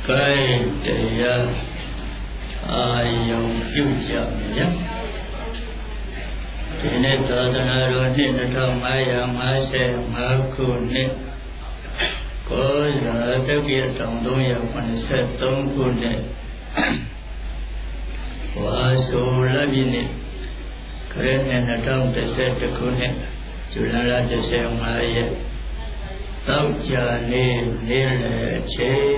cái để dùng tiêu chuẩn nhé thì nên tự thân rồi nên là thông ai làm ai sẽ mà cuốn nên có giờ tới kia trong đông giờ còn sẽ tông cuốn nên và số là gì nên cái nên là trong cái sẽ được cuốn nên chủ là cái sẽ mà vậy tao chờ nên là chế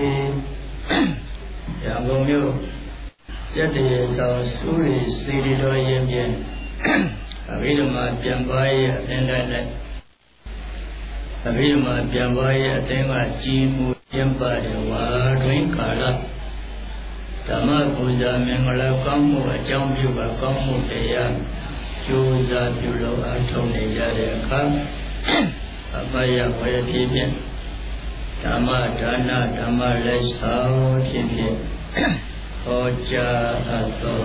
dạng công nhiêu chất thì sau số thì suy đi đôi em vậy bây giờ mà tiền bay lên đây này bây giờ mà tiền bay tên là chi mu tiền bay và đối cả là tham gia bây giờ mình là công mu trong việc và công mu để chú gia chú lâu ở trong này ra để khác bây giờ phải thi bien tham gia lấy sao thi bien họ cha to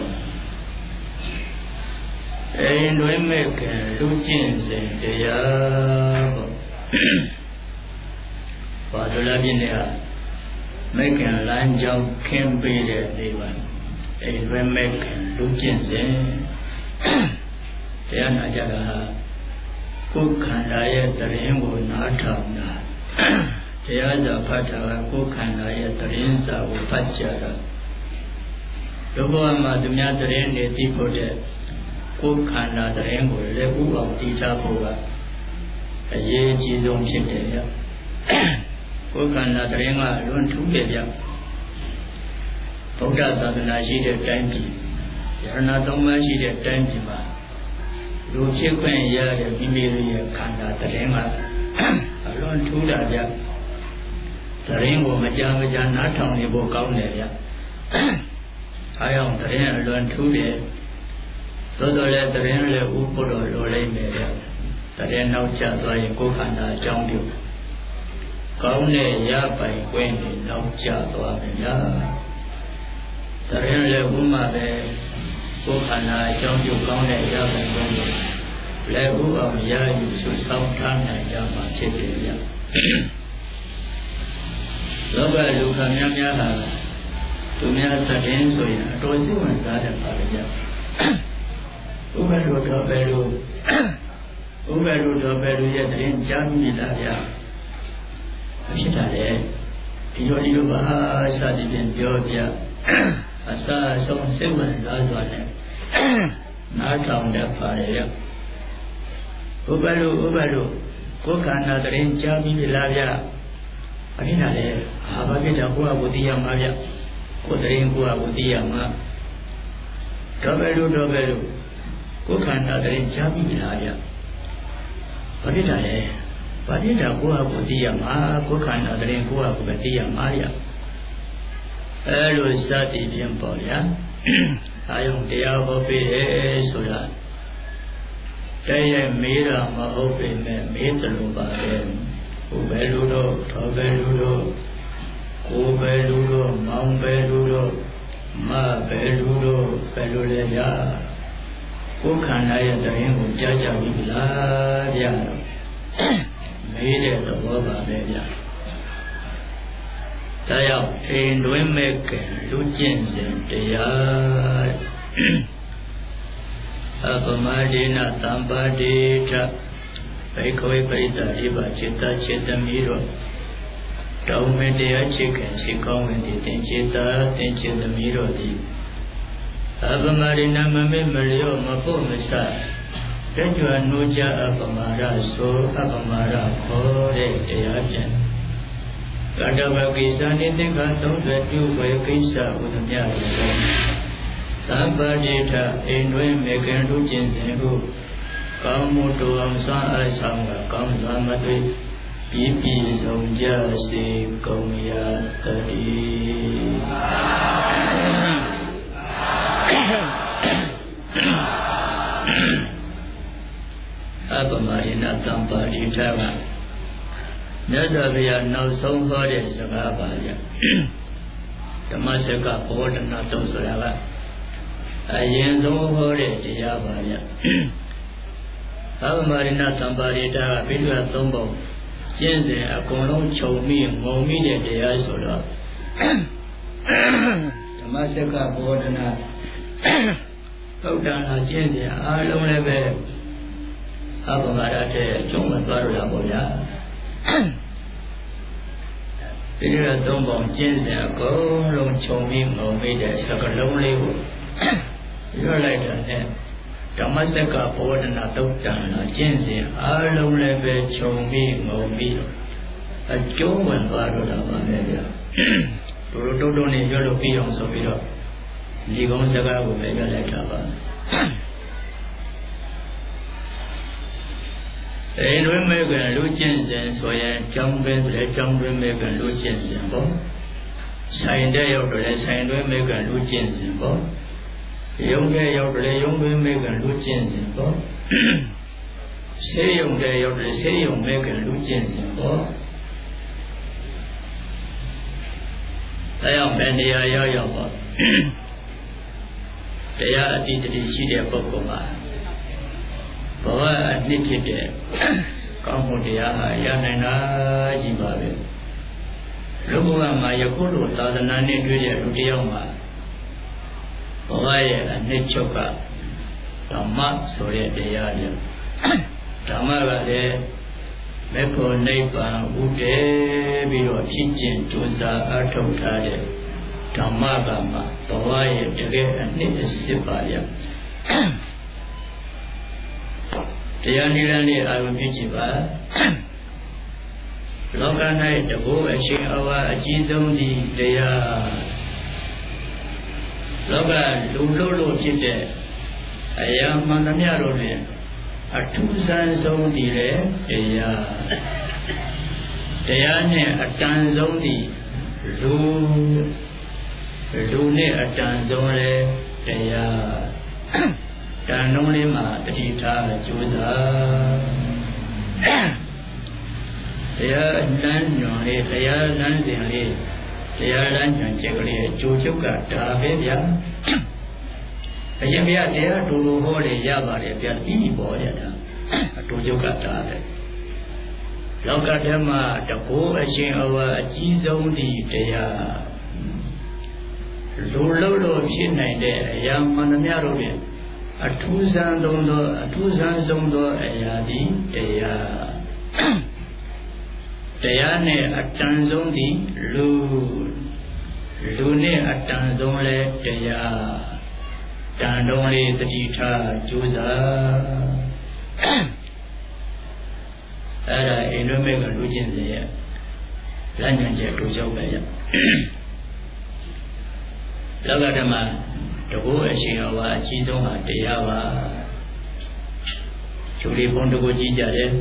ấy đối với cái lưu trình sinh thì và tôi là bên này mấy cái lan trong khen bì để đi vào ấy đối với cái lưu trình sinh thì anh nói là cố khăn lại tự nhiên của nó thầm là thì anh giờ phát ra cố khăn lại tự nhiên sao phát triển rồi lúc mà tụi nhà tự nhiên để đi vào để cố khăn là tự nhiên của lấy cố vào đi ra bộ là dễ chỉ dùngဖြစ်တယ်cố khăn là tự nhiên là luôn thú biệt vậy Phật giáoသာသနာရှိတဲ့တိုင်းပြည်ယရဏသုံးပါးရှိတဲ့တိုင်းပြည်မှာလူဖြစ်ခွင့်ရတဲ့မိမိတို့ရဲ့ခန္ဓာတရင်ကအလွန်ထူးတာဗျတရင်ကိုမကြာမကြာနားထောင်နေဖို့ကောင်းတယ်ဗျအားကြောင့်တရင်အလွန်ထူးတယ်သို့တော်လည်းတရင်လည်းဥပ္ပတော်လိုလိမ့်မယ်ဗျတရင်နောက်ကျသွားရင်ကိုယ်ခန္ဓာအကြောင်းပြုကောင်းတဲ့ရပိုင်ခွင့်တွေနောက်ကျသွားမယ်ဗျတရင်လည်းဥမှာပဲကိုယ်ခန္ဓာအကြောင်းပြုကောင်းတဲ့ရပိုင်ခွင့်တွေလည်းဥအောင်ရယူဆွဆောင်းထားနိုင်ကြမှာဖြစ်တယ်ဗျလောကလူခများများဟာသူများသတရင်ဆိုရင်အတော်စိတ်ဝင်စားတယ်ပါလေဗျဥပ္ပလူတော်ပဲလို့ရဲ့တရင်ကြားမိလာဗျမဖြစ်တာလေဒီလိုပါစသည်ဖြင့်ပြောပြအစအဆုံးစိတ်ဝင်စားစွာနဲ့နားထောင်တတ်ပါလေဗျဥပ္ပလူကိုယ်ခန္ဓာတရင်ကြားပြီးလာဗျအဖြစ်တာလေဘာဖြစ်တာကိုယ့်အဝတိယမှာဗျကိုယ်တရင်ကိုယ့်အဝတိယမှာတော်ပဲလို့ကိုယ်ခန္ဓာတရင်ကြားပြီးလာဗျဘာဖြစ်တာလဲဘာဖြစ်တာကိုယ့်အဝတိယမှာကိုယ်ခန္ဓာတရင်ကိုယ့်အဝတိယမှာဗျအဲလိုစသည်ဖြင့်ပေါ့ဗျာအာယုံတရားဟောပေးတယ်ဆိုတာတည်းရဲ့မေးတာမဟုတ်ပေမဲ့မေးတယ်လို့ပါပဲဘုပဲလူတို့ထောပဲလူတို့ကိုပဲလူတို့မောင်ပဲလူတို့မပဲလူတို့ပဲလူလေရကိုယ်ခန္ဓာရဲ့တရင်ကိုကြားကြပြီလားဗျာမေးတဲ့သဘောပါပဲဗျာဒါကြောင့်အိမ်တွင်မဲ့ကံလူကျင့်စဉ်တရားအပမဒေနသံပါတိထဘေခဝေပရိသဣဗจิตจิตမိရောတောင်းမဲ့တရားချစ်ခင်ရှိကောင်းဝင်သည်တင်จิตတင်จิตမိရောသည်အပမဒေနမမေမလျောမဖို့မစတကြွနှိုးကြအပမာရဆိုအပမာရခေါ်တဲ့တရားပြန်ကတ္တဝကိစ္စနိသင်္ခ30ပြုဝေကိစ္စဥဒ္ဓမြရေသဗ္ဗတိထအိမ်တွင်မေကံလူကျင့်စဉ်ဟုကောင်းမှုတို့အောင်စားအဆောင်ကကောင်းစွာမတွေ့ပြည်စုံကြစေကုန်ရာတည်းအပမရိဏသံပါတိထကမြတ်စွာဘုရားနောက်ဆုံးဟောတဲ့စကားပါဗျဓမ္မစကဘောဓနာသုံးဆိုတာကအရင်ဆုံးဟောတဲ့တရားပါဗျအပမရိဏသံပါတိထကဘိဓုသုံးပုံကျင့်စဉ်အကုန်လုံးခြုံမိငုံမိတဲ့တရားဆိုတော့ဓမ္မစက္ကဘောဓနာသုတ်တန်လာကျင့်စဉ်အားလုံးလည်းပဲအဘဂရတဲ့အကျုံးမသွားလို့ရပါဗျာဒီလိုသုံးပုံကျင့်စဉ်အကုန်လုံးခြုံပြီးငုံမိတဲ့စကလုံးလေးကိုရွတ်လိုက်တာနဲ့ဓမ္မစက္ကဘောဓနာသုတ်တန်လာကျင့်စဉ်အားလုံးလည်းပဲခြုံပြီးငုံပြီးအကျုံးဝင်သွားလို့ရပါမယ်ဗျာတို့တို့တုံးနေရွတ်လို့ပြီးအောင်ဆိုပြီးတော့ဒီကုန်းစကားကိုလည်းရွတ်လိုက်တာပါအိမ်တွင်မဲ့ကလူကျင့်စဉ်ဆိုရင်ကျောင်းတွင်ဆိုလည်းကျောင်းတွင်မဲ့ကလူကျင့်စဉ်ပေါ့ဆိုင်တဲ့ရောက်တော့လည်းဆိုင်တွင်မဲ့ကလူကျင့်စဉ်ပေါ့ရုံတဲ့ရောက်တော့လည်းရုံတွင်မဲ့ကလူကျင့်စဉ်ပေါ့ဆေးရုံတဲ့ရောက်တော့လည်းဆေးရုံမဲ့ကလူကျင့်စဉ်ပေါ့အဲရောက်တဲ့နေရာရောက်ပေါ့တရားအတိတ်တိရှိတဲ့ပုဂ္ဂိုလ်မှာဘဝအနှစ်ဖြစ်တဲ့ကောင်းမှုတရားဟာရနိုင်တာကြီးပါပဲလူဘဝမှာယခုလိုသာသနာနဲ့တွေ့တဲ့လူတစ်ယောက်မှာဘဝရဲ့အနှစ်ချုပ်ကဓမ္မဆိုတဲ့တရားတွေဓမ္မကလည်းမေဖို့နိဗ္ဗာန်ဥတည်ပြီးတော့ဖြစ်ကျင်ကြိုးစားအထောက်ထားတဲ့ဓမ္မကမှာဘဝရဲ့တကယ်အနှစ်အစစ်ပါရတရားနိလန်းလေးအာရုံပြုကြည့်ပါလောက၌တဘိုးအရှင်အဝါအကြီးဆုံးဒီတရားလောကလူလို့ဖြစ်တဲ့အရာမှန်သမျှတို့နဲ့အထူးဆန်းဆုံးဒီလေတရားနဲ့အတန်ဆုံးဒီလူနဲ့အတန်ဆုံးလေတရားတန်လုံးလေးမှာတတိထားကြိုးစားတရားလမ်းညွန်လေးတရားလမ်းစဉ်လေးတရားလမ်းညွန်ချက်ကလေးကြိုးချုပ်ကဒါပဲဗျာအရှင်ဘုရားတရားတူလို့ဟောလေရပါတယ်ဗျာပြီးပေါ်ရတာအတူချုပ်ကဒါပဲလောကဓမ္မတကိုးအရှင်အဝါအကြီးဆုံးဒီတရားလူလို့ဖြစ်နိုင်တဲ့အရာမှန်သမျှတို့ဖြင့်အထူးဆန်းဆုံးသောအရာသည်တရားနဲ့အတန်ဆုံးသည်လူနဲ့အတန်ဆုံးလဲတရားတန်တော်လေးတတိထားကြိုးစားအဲ့ဒါအိန္ဒိမေကလူချင်းစီရဲ့လမ်းညွှန်ချက်တို့ရောက်ပဲရလောကဓမ္မတကူအရှင်အဝါအကြီးဆုံးဟာတရားပါကျူလေးဘုံတကူကြီးကြတယ်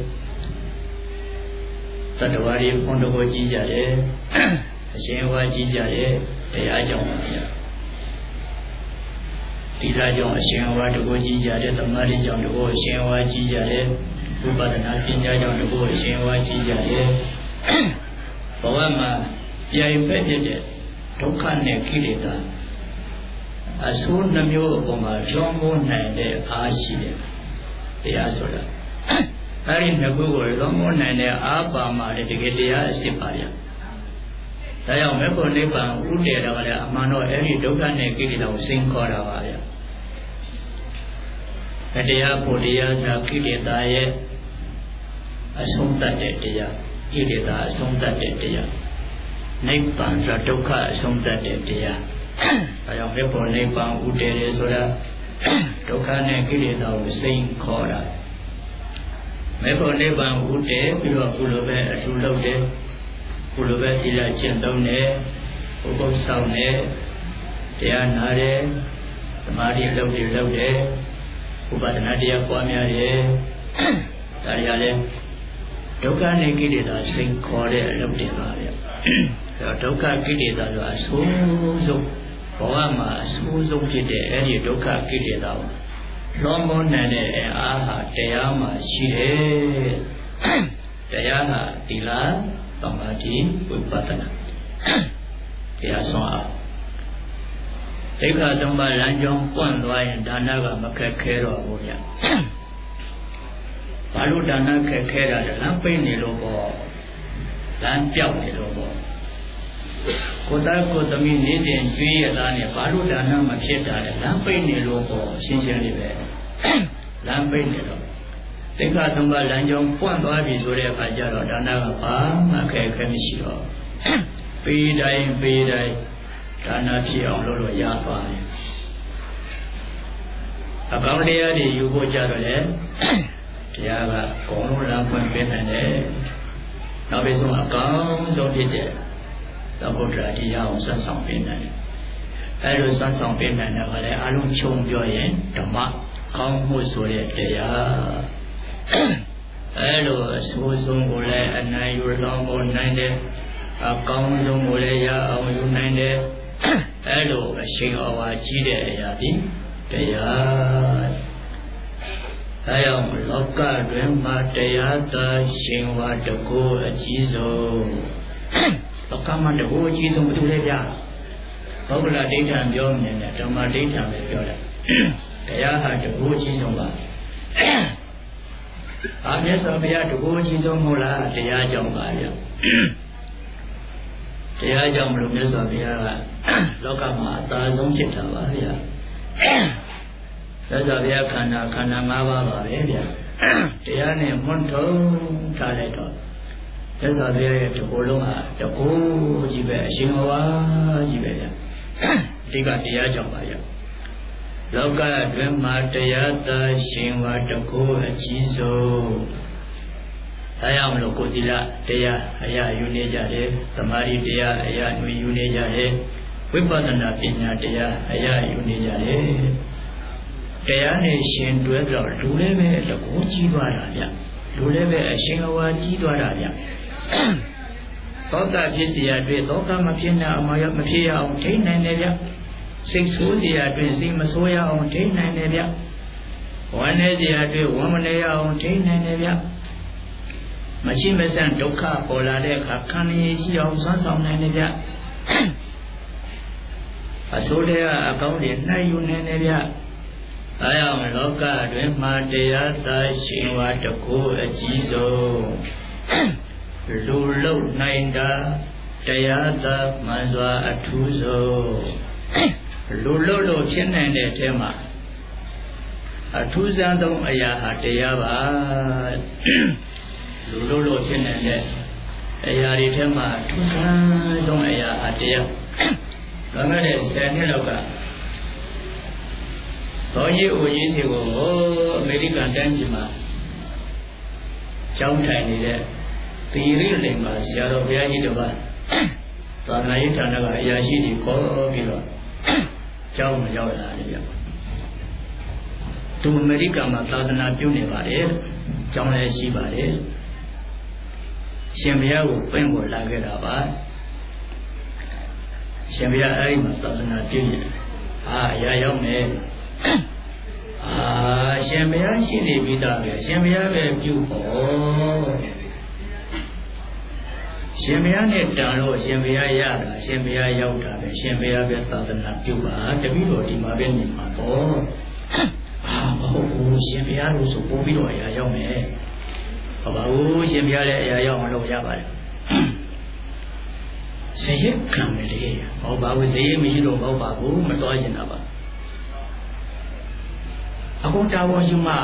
သတ္တဝါတွေဘုံတကူကြီးကြတယ်အရှင်အဝါကြီးကြတယ်တရားကြောင့်ပါဗျာဒီလားကြောင့်အရှင်အဝါတကူကြီးကြတယ်သမာဓိကြောင့်တကူအရှင်အဝါကြီးကြတယ်ဝိပဿနာပညာကြောင့်တကူအရှင်အဝါကြီးကြတယ်ဘဝမှာပြိုင်ဖက်ဖြစ်တဲ့ဒုက္ခနဲ့ကိလေသာအဆိုးနှမျိုးအပေါ်မှာကြောင်းမိုးနိုင်တဲ့အားရှိတယ်တရားဆိုတာအဲဒီနှစ်ခုကိုကြောင်းမိုးနိုင်တဲ့အားပါမှလည်းတကယ်တရားအစစ်ပါရဒါကြောင့်မေဖို့နိဗ္ဗာန်ဥတည်တော်လည်းအမှန်တော့အဲဒီဒုက္ခနဲ့ကိလေသာကိုစိန်ခေါ်တာပါဗျတရားဖို့တရားသာကိလေသာရဲ့အဆုံးသတ်တဲ့တရားကိလေသာအဆုံးသတ်တဲ့တရားနိဗ္ဗာန်ဆိုဒုက္ခအဆုံးသတ်တဲ့တရားဒါကြောင့်မေဖို့နိဗ္ဗာန်ဥတည်တယ်ဆိုတာဒုက္ခနဲ့ကိလေသာကိုစိန်ခေါ်တာမေဖို့နိဗ္ဗာန်ဥတည်ပြီးတော့ကုလိုပဲအထူးလုပ်တယ်ကုလိုပဲသီလကျင့်သုံးတယ်ဘုက္ခဆောင်တယ်တရားနာတယ်သမာဓိလုပ်တယ်ဥပဒနာတရားပွားများတယ်ဒါတွေကလည်းဒုက္ခနဲ့ကိလေသာစိန်ခေါ်တဲ့အလုပ်တွေပါဗျဒုက္ခကိလေသာဆိုတာအဆိုးဆုံးဘဝမှာအဆိုးဆုံးဖြစ်တဲ့အဲဒီဒုက္ခကိလေသာကိုလွန်မိုးနိုင်တဲ့အားဟာတရားမှာရှိတယ်တရားဟာသီလသမာဓိဝိပဿနာတရားဆောင်အောင်ဒိဋ္ဌာသုံးပါးလမ်းကြောင်းပွင့်သွားရင်ဒါနကမခက်ခဲတော့ဘူးဗျဘာလို့ဒါနခက်ခဲတာလဲလမ်းပိတ်နေလို့ပေါ့လမ်းပြောက်နေလို့ပေါ့ကိုသားကိုသမီးနေတင်ကျွေးရသားနဲ့ဘာလို့ဒါနမဖြစ်တာလဲလမ်းပိတ်နေလို့ပေါ့ရှင်းရှင်းလေးပဲလမ်းပိတ်နေတော့တိက္ခာသုံးပါးလမ်းကြောင်းပွန့်သွားပြီဆိုတဲ့အခါကျတော့ဒါနကဘာမှအခက်အခဲမရှိတော့ပေးတိုင်းဒါနဖြစ်အောင်လုပ်လို့ရသွားတယ်အကောင်းတရားတွေယူဖို့ကြတော့လေတရားကကောင်းလို့လမ်းပွင့်ပေးနိုင်တယ်နောက်ပြီးဆုံးအကောင်းဆုံးဖြစ်တဲ့သဗ္ဗုဒ္ဓတရားအောင်ဆက်ဆောင်ပေးနိုင်တယ်အဲလိုဆက်ဆောင်ပေးနိုင်တယ်ကလည်းအလုံးချုံပြောရင်ဓမ္မကောင်းမှုဆိုတဲ့တရားအဲလိုအဆိုးဆုံးကိုလည်းအနိုင်ယူလောင်းဖို့နိုင်တယ်အကောင်းဆုံးကိုလည်းရအောင်ယူနိုင်တယ်အဲလိုအရှိန်အဝါကြီးတဲ့အရာဒီတရားအဲကြောင့်လောကတွင်မှာတရားသာရှင်ဝါတကူအကြီးဆုံးလောကမှာတကူအကြီးဆုံးဘယ်သူလဲဗျာဘုဂ္ဂလဒိဋ္ဌံပြောမြင်တယ်ဓမ္မဒိဋ္ဌံပဲပြောတယ်တရားဟာတကူအကြီးဆုံးပါအာမြတ်စွာဘုရားတကူအကြီးဆုံးမဟုတ်လားတရားကြောင့်ပါဗျာတရားကြောင့်မလို့မြတ်စွာဘုရားကလောကမှာအသာဆုံးဖြစ်တာပါဗျာမြတ်စွာဘုရားခန္ဓာ၅ပါးပါပဲဗျာတရားနဲ့မွန်းထုံထားလိုက်တော့မြတ်စွာဘုရားရဲ့တကူလုံးဟာတကူကြီးပဲအရှင်ဘဝကြီးပဲဗျာအဓိကတရားကြောင့်ပါဗျာလောကတွင်မှာတရားသာရှင်ဝါတကူအကြီးဆုံးဒါကြောင့်မလို့ကိုယ်သီလတရားအရာယူနေကြတယ်သမာဓိတရားအရာယူနေကြတယ်ဝိပဿနာပညာတရားအရာယူနေကြတယ်တရားနဲ့ရှင်တွဲတော့လူလည်းပဲတကူကြီးသွားတာဗျလူလည်းပဲအရှင်အဝါကြီးသွားတာဗျသောတာဖြစ်เสียတွေ့သောတာမဖြစ်နိုင်အောင်မဖြစ်ရအောင်ထိနိုင်တယ်ဗျစိတ်ဆိုးเสียတွေ့စိတ်မဆိုးရအောင်ထိနိုင်တယ်ဗျဝမ်းနေเสียတွေ့ဝမ်းမနေရအောင်ထိနိုင်တယ်ဗျမရှိမဆန့်ဒုက္ခပေါ်လာတဲ့အခါခံရရှိအောင်ဆွမ်းဆောင်နိုင်တယ်ဗျအဆိုးတွေကအကောင်းတွေနှိုက်ယူနိုင်တယ်ဗျအဲအောင်လောကတွင်မှာတရားသာရှင်ဝါတကူအကြီးဆုံးလူလုံနိုင်တာတရားသာမှန်စွာအထူးဆုံးလူလုံလို့ဖြစ်နိုင်တဲ့အထဲမှာအထူးဆန်းဆုံးအရာဟာတရားပါလူလုံလို့ဖြစ်နိုင်တဲ့အရာတွေထဲမှာအထူးဆန်းဆုံးအရာဟာတရားလွန်ခဲ့တဲ့10နှစ်လောက်ကသောကြီးအိုကြီးစီကိုအမေရိကန်တိုင်းပြည်မှာကျောင်းထိုင်နေတဲ့သီရိလိမ်မှာဆရာတော်ဘုရားကြီးတစ်ပါးသာသနာရေးဌာနကအရာရှိတွေခေါ်ပြီးတော့ကျောင်းမှာရောက်လာတယ်ဗျသူအမေရိကန်မှာသာသနာပြုနေပါတယ်ကျောင်းလည်းရှိပါတယ်ရှင်ဘုရားကိုပင့်ပေါ်လာခဲ့တာပါရှင်ဘုရားအဲဒီမှာသာသနာပြုနေတယ်အရာရောက်မယ်ရှင်ဘုရားရှိနေပြီးသားပဲရှင်ဘုရားပဲပြုဖို့ရှင်ဘုရားနဲ့တန်လို့ရှင်ဘုရားရတာရှင်ဘုရားရောက်တာပဲရှင်ဘုရားပဲသာသနာပြုပါတပည့်တော်ဒီမှာပဲနေမှာတော့မဟုတ်ဘူးရှင်ဘုရားလို့ဆိုပို့ပြီးတော့အရာရောက်မယ်ဟုတ်ပါဘူးရှင်ဘုရားလည်းအရာရောက်အောင်လုပ်ရပါတယ်ဇေယျခံမယ်လေဟောပါဘူးဇေယျမရှိတော့မဟုတ်ပါဘူးမတော်ရင်တာပါအခုတာဝန်ယူမှ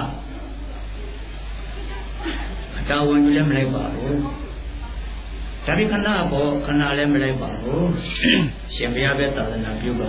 တာဝန်ယူလည်းမလိုက်ပါဘူးဒါပေမဲ့ခဏပေါ့ခဏလည်းမလိုက်ပါဘူးရှင်ဘုရားပဲသာသနာပြုပါ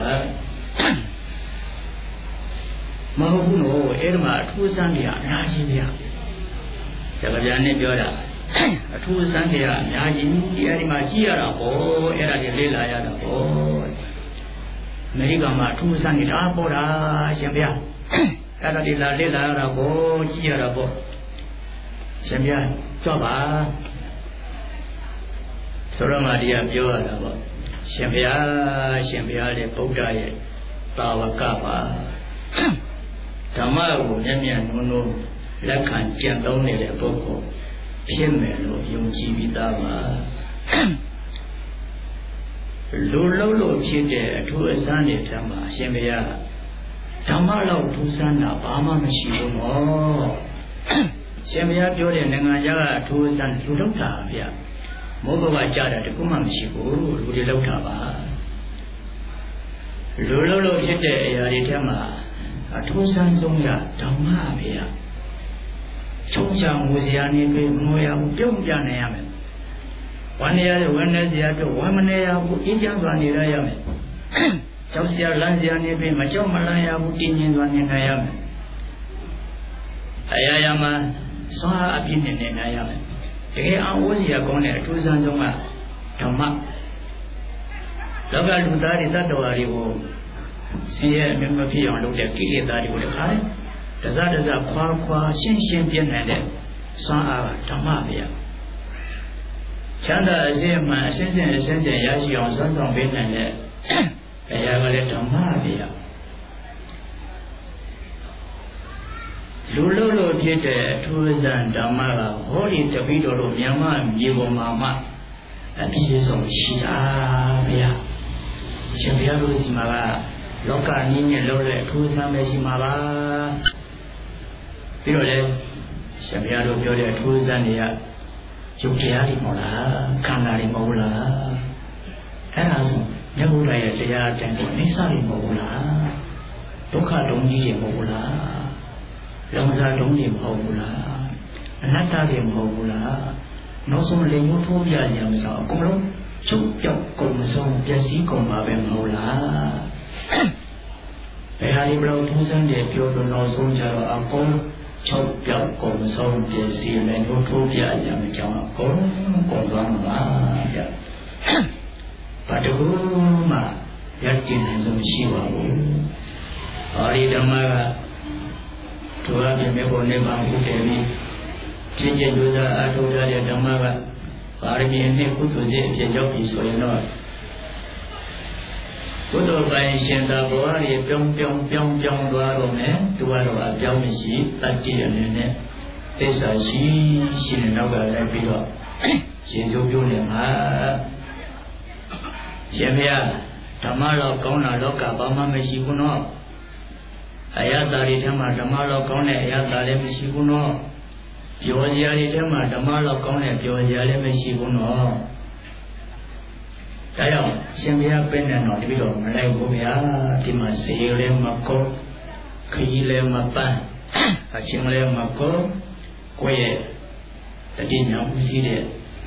မဟုတ်ဘူးနော်အဲ့ဒီမှာအထူးဆန်းတွေအများကြီးဗျာဆရာဗျာနဲ့ပြောတာအထူးဆန်းတွေအများကြီးအဲ့ဒီမှာကြည့်ရတာပေါ့အဲ့ဒါတွေလေ့လာရတာပေါ့အမေရိကန်မှာအထူးဆန်းတွေဒါပေါ်တာရှင်ဘုရားအဲ့ဒါဒီလာလေ့လာရတာပေါ့ကြည့်ရတာပေါ့ရှင်ဘုရားကြွပါဆိုတော့မှဒီကပြောရတာပေါ့ရှင်ဘုရားလေဗုဒ္ဓရဲ့တာဝကပါဓမ္မကိုမျက်မျက်နှုံးနှုံးလက်ခံကျင့်သုံးနေတဲ့ပုဂ္ဂိုလ်ဖြစ်မယ်လို့ယုံကြည်ပြီးသားပါလူလုံးလို့ဖြစ်တဲ့အထူးအစမ်းတွေထမ်းမှာရှင်ဘုရားဓမ္မလောက်ထူးဆန်းတာဘာမှမရှိဘူးနော်ရှင်ဘုရားပြောတဲ့နိုင်ငံခြားကအထူးအစမ်းလူလုံးတာဗျမောဘဝကြတာတကူမှမရှိဘူးလူတွေလောက်တာပါလူလို့ဖြစ်တဲ့အရာတွေထဲမှာအထူးဆန်းဆုံးရဓမ္မပဲရချုံချောင်မူစရာနေပြီးမွေရဘူးပြုံးပြနိုင်ရမယ်ဝမ်းနေရတဲ့ဝမ်းနေစရာတို့ဝမ်းမနေရဘူးအေးချမ်းစွာနေရမယ်ကြောက်စရာလမ်းစရာနေပြီးမကြောက်မလန့်ရဘူးတည်ငြိမ်စွာနေနိုင်ရမယ်အရာရာမှာစွာအပြည့်နဲ့နေနိုင်ရမယ်တကယ်အောင်ဝစီရကောင်းတဲ့အထူးဆန်းဆုံးကဓမ္မလောကလူသားတွေတတ္တဝါတွေကိုဆင်းရဲအမြတ်မဖြစ်အောင်လုပ်တဲ့ကိလေသာတွေကိုလည်းခါတယ်တစားတစားခွာခွာရှင်းရှင်းပြနိုင်တဲ့စွမ်းအားဓမ္မပဲချမ်းသာအစစ်အမှန်အစစ်စစ်အစစ်စစ်ရရှိအောင်စွမ်းဆောင်ပေးနိုင်တဲ့အရာကလည်းဓမ္မပဲလူလို့ဖြစ်တဲ့အထူးဆန်းဓမ္မကဟောဒီတပိတော်တို့မြန်မာမြေပေါ်မှာမှအပြည့်စုံရှိတာဗျာရှင်ဘုရားတို့ဒီမှာကလောကနည်းနဲ့လုံးတဲ့အထူးဆန်းပဲရှိမှာပါပြီးတော့လေရှင်ဘုရားတို့ပြောတဲ့အထူးဆန်းတွေကယုတ်တရားတွေမဟုတ်လားခန္ဓာတွေမဟုတ်လားအဲ့ဒါဆိုမြတ်ဗုဒ္ဓရဲ့တရားအတိုင်းကိုအိဆာတွေမဟုတ်လားဒုက္ခဒုံကြီးတွေမဟုတ်လားလောကဒုံကြီးမဟုတ်ဘူးလားအနတ္တတွေမဟုတ်ဘူးလားနောက်ဆုံးလေမျိုးထိုးပြရအောင်ဆိုအကုန်လုံးချုပ်ပြောက်ကုန်ဆုံးပျက်စီးကုန်ပါပဲမဟုတ်လားဘယ်ဟာဒီဘလို့ထူးဆန်းတယ်ပြောလို့နောက်ဆုံးကြတော့အကုန်ချုပ်ပြောက်ကုန်ဆုံးပျက်စီးလေမျိုးထိုးပြရအောင်ကြောင်းအကုန်ကုန်သွားမှာပါဗျဘာတကူမှရည်တည်နိုင်လို့မရှိပါဘူးဟောဒီဓမ္မကသူအပြင်မြေပေါ်နေပါဘူးတယ်ပြီးကျင့်ကြံကြိုးစားအားထုတ်တဲ့ဓမ္မကပါရမီနဲ့ကုသိုလ်စိတ်အဖြစ်ရောက်ပြီဆိုရင်တော့ကုသိုလ်ပိုင်းရှင်သာဘဝကြီးပြောင်းသွားတော့မယ်သူကတော့အပြောင်းမရှိတတ္တိအနေနဲ့သစ္စာရှိနေနောက်ကလည်းပြီးတော့ရှင်ကျိုးပြုနေမှာရှင်မရဓမ္မတော့ကောင်းတာလောကဘာမှမရှိဘူးနော်အယတ္တတွေထဲမှာဓမ္မတော့ကောင်းတဲ့အယတ္တလည်းမရှိဘူးနော်ပျော်စရာတွေထဲမှာဓမ္မတော့ကောင်းတဲ့ပျော်စရာလည်းမရှိဘူးနော်ဒါကြောင့်ရှင်ဘုရားပြည့်နေတော့တပိတော့မလိုက်ဘူးဗျာဒီမှာစေလည်းမကောခကြီးလည်းမပန်းအချင်းလည်းမကောကိုယ့်ရဲ့တတိညာဦးရှိတဲ့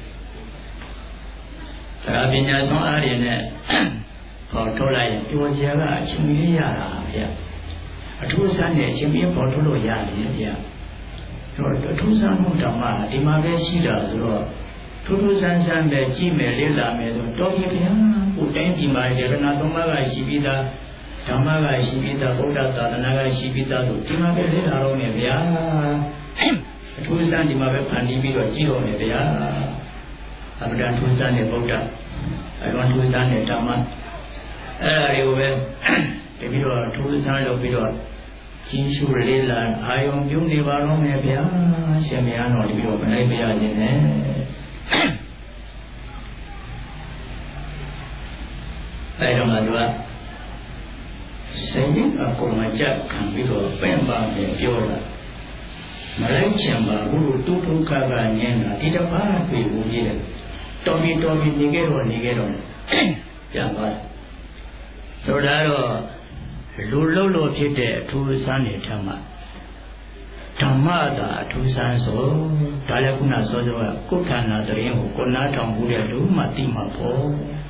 သာပညာဆောင်အားတွေနဲ့ပေါ်ထုတ်လိုက်ရင်ပျော်စရာကအချင်းကြီးရတာဗျာအထူးဆန်းတဲ့အချင်းကြီးပေါ်ထုတ်လို့ရတယ်ဗျာအထူးဆန်းမှုဓမ္မဒီမှာပဲရှိတာဆိုတော့ထူးထူးဆန်းဆန်းပဲကြည့်မယ်လေ့လာမယ်ဆိုတော်ပြီဗျာကိုတိုင်းဒီမှာရတနာသုံးပါးကရှိပြီးသားဓမ္မကရှိပြီးသားဗုဒ္ဓသာသနာကရှိပြီးသားဆိုဒီမှာပဲလေ့လာတော့မယ်ဗျာအထူးဆန်းဒီမှာပဲဖန်တီးပြီးတော့ကြည့်တော့မယ်ဗျာအမှန်ထူးဆန်းတဲ့ဗုဒ္ဓအမှန်ထူးဆန်းတဲ့ဓမ္မအဲ့ဒါတွေကိုပဲတပြီးတော့ထူးဆန်းလုပ်ပြီးတော့ကြီးစုလေးလာအာယုံပြုနေပါတော့မယ်ဗျာရှင်မရတော့ဒီလိုမလိုက်ပြရခြင်းနဲ့အဲတော့မှသူကစိတ်အကုန်မကြခံပြီးတော့ပင့်ပါမယ်ပြောတာမလိုက်ချင်ပါဘူးတူတူကကညင်းတာဒီတစ်ပါးပြေဘူးကြီးတယ်တော်ပြီနေခဲ့တော့ပြန်ပါဆိုတော့လူလို့ဖြစ်တဲ့အထူးဆန်းတွေထမှာဓမ္မသာအထူးဆန်းဆိုဒါလည်းခုနစောစောကကိုယ်ခန္ဓာတရင်ကိုနားထောင်မှုတဲ့လူမှသိမှာပေါ့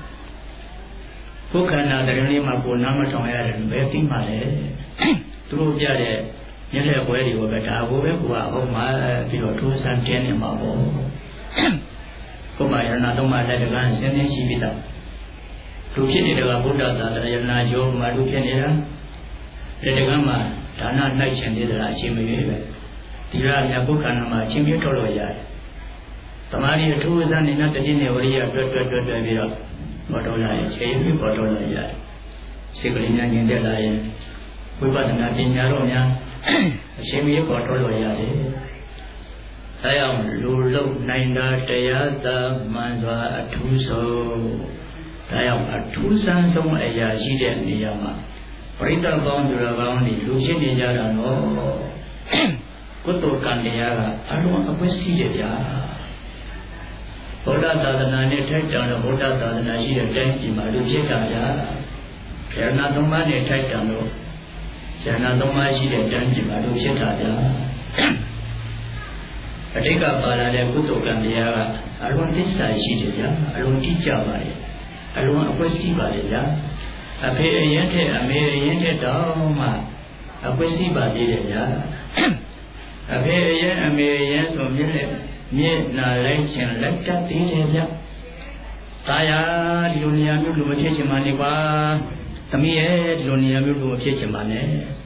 ကိုယ်ခန္ဓာတရင်လေးမှာကိုနားမထောင်ရတယ်ဘယ်သိမှာလဲသူတို့ကြတဲ့မျက်လက်ပွဲတွေကိုပဲဒါကိုပဲကိုကဟုတ်မှပြီးတော့ထူးဆန်းတင်းနေမှာပေါ့ကိုယ်မှယရနာသုံးပါးလက်တကန်းရှင်းရှင်းရှိပြီးတော့လူဖြစ်နေတဲ့ကဗုဒ္ဓသာသနာယနာယောမှာလူဖြစ်နေတာဒီတကမ်းမှာဒါနနိုင်ချင်သေးတယ်အချင်းမရွေးပဲဒီရမြတ်ဘုခန္ဓာမှာအချင်းပြထုတ်လို့ရတယ်တမာရီအထူးအစမ်းနေတဲ့တတိနဲ့ဝရိယတွဲပြီးတော့ပေါ်တော်လာရင်ခြေပြီးပေါ်တော်လာရတယ်စိတ်ကလေးများညင်တက်လာရင်ဝိပဿနာပညာတော့များအချင်းပြပေါ်တော်လို့ရတယ်အဲကြောင့်လူလုံနိုင်တာတရားသာမှန်စွာအထူးဆုံးဒါကြောင့်အထူးဆန်းဆုံးအရာရှိတဲ့နေရာမှာပရိသတ်ပေါင်းသူတော်ကောင်းတွေလူချင်းနေကြတာတော့ကုသိုလ်ကံတရားကအလုံးအပွင့်ရှိတယ်ဗျာဗုဒ္ဓသာသနာနဲ့ထိုက်တန်လို့ဗုဒ္ဓသာသနာရှိတဲ့တိုင်းပြည်မှာလူဖြစ်တာဗျာယရဏသုံးပါးနဲ့ထိုက်တန်လို့ယရဏသုံးပါးရှိတဲ့တိုင်းပြည်မှာလူဖြစ်တာဗျာအတိတ်ကပါလာတဲ့ကုသိုလ်ကံတရားကအလုံးသစ္စာရှိတယ်ဗျာအလုံးတိကျပါလေအလုံးအကွက်ရှိပါလေဗျာအဖေအရင်ထက်အမေအရင်ထက်တော့မှအကွက်ရှိပါသေးတယ်ဗျာအဖေအရင်အမေအရင်ဆိုမြဲမျက်နာလိုက်ခြင်းလက်တတ်သေးတယ်ဗျ။ဒါယာဒီလိုနေရာမျိုးလိုမဖြစ်ချင်ပါနဲ့ကွာ။သမီးရဲ့ဒီလိုနေရာမျိုးလိုမဖြစ်ချင်ပါနဲ့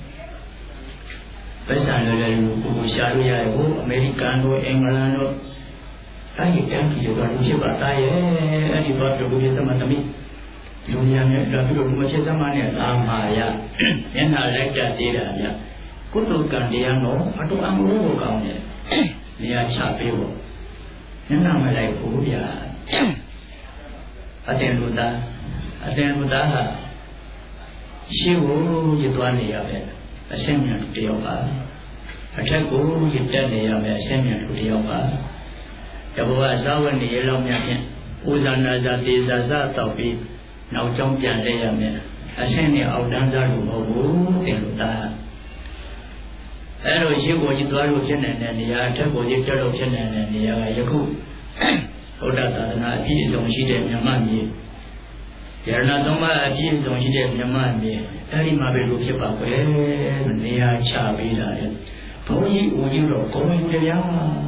။ဗစ္ဆာလည်းလည်းကိုရှာလို့ရတယ်ကိုအမေရိကန်တို့အင်္ဂလန်တို့အဲဒီတန်းကြီးတို့ကလူဖြစ်ပါသားရဲ့အဲ့ဒီတော့တို့ကိုသမသမီးဒီလိုနေရာမျိုးတော့ဒီလိုမဖြစ်စမ်းမနဲ့အာမာယမျက်နာလိုက်တတ်သေးတာဗျ။ကုသိုလ်ကံတရားတော့အတူအမှုကိုကောင်းတယ်။နေရာချပေးဖို့ညနာမလိုက်ဘူးဗျာအတင်လူသားဟာရှိဖို့ရသွားနေရပဲအရှင်းမြန်တယောက်ပါအထက်ကိုရတက်နေရမယ်အရှင်းမြန်တယောက်ပါတဘောကဇာဝနေရလောက်များဖြင့်ဥဇာနာဇာတေဇာဇာတောက်ပြီးနောက်ကျောင်းပြန်လဲရမယ်အရှင်းနဲ့အောက်တန်းစားလို့မဟုတ်ဘူးတင်လူသားအဲ့လိုရှိကိုကြီးသွားလို့ဖြစ်နေတဲ့နေရာအထက်ကိုကြီးတက်လို့ဖြစ်နေတဲ့နေရာကယခုဘုရားသာသနာအပြည့်အစုံရှိတဲ့မြတ်မြေယရဏသုံးပါးအပြည့်အစုံရှိတဲ့မြတ်မြေအဲ့ဒီမှာပဲလို့ဖြစ်ပါကွယ်နေရာချပေးတာလေဘုန်းကြီးဦးကြီးတော့ကောင်းပြီဗျာ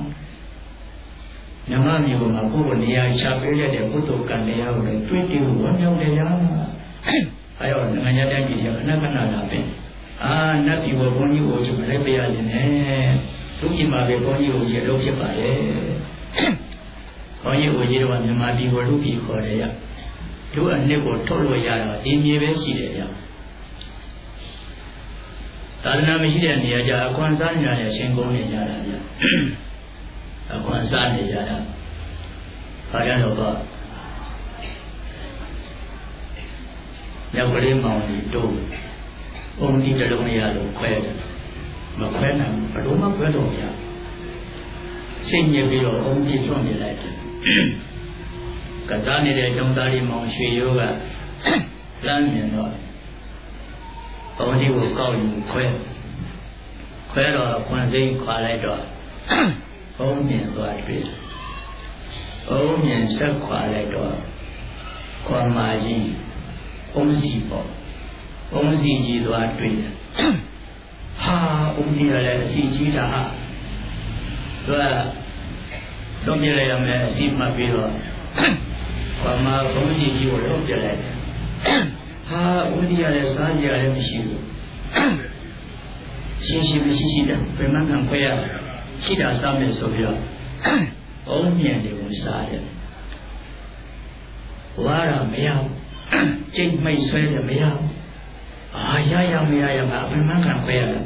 မြတ်မြေပေါ်မှာကိုယ်နေရာချပေးရတဲ့ကုသိုလ်ကံတရားကိုလည်းတွေ့တွေ့ဝမ်းမြောက်တယ်ဗျာအဲ့တော့နိုင်ငံတိုင်းပြည်ကခဏခဏလာပဲနတ်ပြည်ဘုန်းကြီးကိုကျွန်တော်လည်းပြရခြင်းနဲ့သူကြီးမှာပဲဘုန်းကြီးကိုရေလို့ဖြစ်ပါရဲ့ဘုန်းကြီးကိုရေတော့မြန်မာပြည်ကိုလူပြည်ခေါ်တယ်ရလူအနှစ်ကိုထုတ်လို့ရတာဒီမြေပဲရှိတယ်ရသာသနာမရှိတဲ့နေရာကြအခွန်စားနေရတဲ့အရှင်ကုန်းနေကြတာဗျအခွန်စားနေကြတာဘာရတော့မြောက်ကလေးမောင်ကြီးတို့အုံဒီတလုံးရလို့ခွဲတယ်မခွဲနိုင်ဘယ်လိုမှခွဲတော့မရစိတ်ညစ်ပြီးတော့အုံဒီလွှတ်နေလိုက်တယ်ကစားနေတဲ့ကျောင်းသားလေးမောင်ရွှေရိုးကလမ်းမြင်တော့အုံဒီကိုကောက်ယူခွဲတော့ခွန်သိမ်းခွာလိုက်တော့အုံမြင်သွားတွေ့အုံမြင်ဆက်ခွာလိုက်တော့ခွန်မာကြီးအုံစီပေါ့အုံစီကြီးသွားတွေ့တယ်ဟာအုံကြီးလည်းအစီကြီးတာဟာသူကတော့ပြလိုက်ရမယ်အစီမှတ်ပြီးတော့ဘာမှအုံကြီးကြီးကိုတော့ပြလိုက်တယ်ဟာအုံကြီးလည်းစားကြလည်းမရှိဘူးရှိမရှိတယ်ဘယ်မှခံခွဲရရှိတာစားမယ်ဆိုပြီးတော့အုံမြင်တယ်ကိုစားတယ်ဝါရမရကျိတ်မိတ်ဆွဲတယ်မရရမရအမှန်မှန်ခံခွဲရတယ်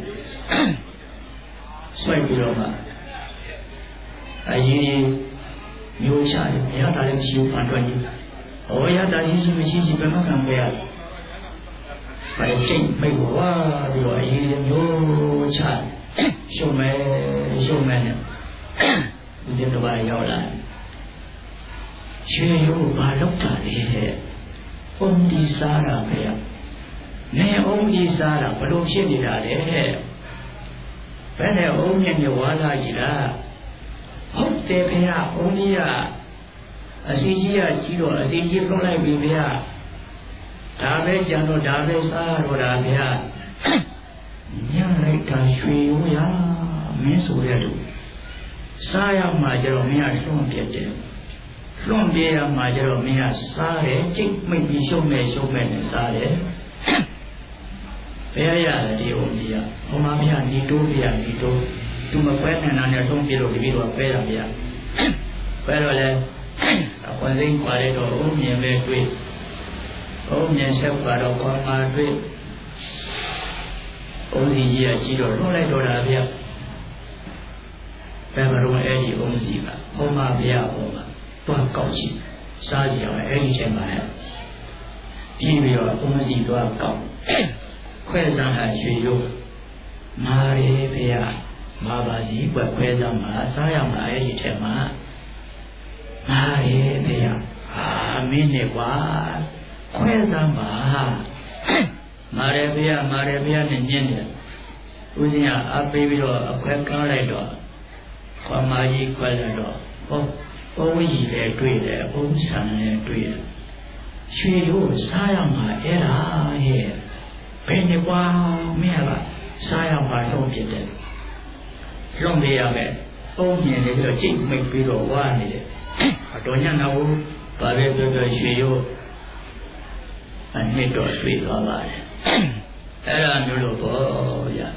ဆွဲပြီးတော့မှအရင်မျိုးချတယ်မရတာလည်းမရှိဘူးအတွက်ကြီးရတာရှိမရှိဘယ်မှခံခွဲရတယ်ဘာကျိတ်မိတ်ဝါပြီးတော့အရင်မျိုးချရှုံမဲနဲ့ဒီတော့ရောက်လာရွှေရိုးဘာလောက်တာလဲတဲ့အုံဒီစားတာပဲနေအုံကြီးစားတာဘလို့ဖြစ်နေတာလဲဘယ်နဲ့အုံမြင့်ဝါလာကြီးလားဟုတ်တယ်ဖေရအုံကြီးကအစီကြီးကကြီးတော့အစီကြီးလွှတ်လိုက်ပြီဖေရဒါပဲကြံတော့ဒါပဲစားတော့တာဖေရညလိုက်တာရွှေရိုးရမင်းဆိုတဲ့သူစားရမှကျတော့မင်းကလွှတ်ပြတယ်လွှတ်ပြရမှကျတော့မင်းကစားတယ်ကြိတ်မိတ်ပြီးရှုံးမဲ့နဲ့စားတယ်ဘယ်ရတယ်ဒီအုံကြီးကဘုံမမရညီတိုးပြညီတိုးသူမခွဲနိုင်တာနဲ့ထုံးပြလို့ဒီပြီးတော့ပဲတာဗျာပဲတော့လေအခွင့်သိမ်းခွာလိုက်တော့အုံမြင်ပဲတွေ့အုံမြင်ဆက်ခွာတော့ခေါ်မှတွေ့အုံကြီးကြီးကကြီးတော့လွှတ်လိုက်တော့တာဗျာဘယ်မှာတော့အဲ့ဒီအုံကြီးကဘုံမဗျာဘုံမှာတွန်းကောက်ကြည့်စားကြအောင်အဲ့ဒီချိန်မှာပြီးပြီးတော့အုံကြီးတွန်းကောက်ခွဲစားဟာရွှေရိုးမာရေဖေရမာပါစီပွက်ခွဲစားမှာစားရမှာအဲ့ဒီထဲမှာဘ Mare Bia, Miniqua, Quezama, Mare Bia, Ninja, Uzia, a baby or a quack corridor, Quamaji corridor, oh, we there, do there, oh, son, do it. She you, Sayama, era here. Pennywa, Mera, Sayama, don't get it. Long the other, only a little chick make below one. I don't know, but I will show you and make us sweet or life. Era Nulo, yeah.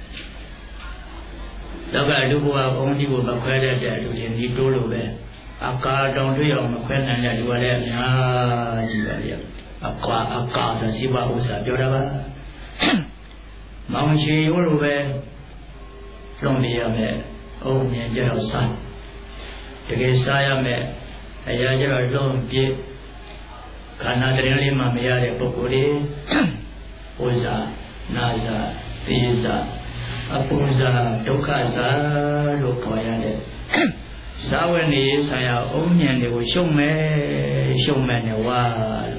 The guy who have only with a credit that you can need to look at. A car don't do your McQueen that you will have a car, the Siba Usa Jorava. Mount She Uruwe from the Yame, oh, General Son. The Gesaya me, a Yajara don't get Canadri Mamia Pokuri, Uza, Naza, Pisa, Apuza, Tokaza, Lokoyade. Saweni saya omnya ni shumme ni wa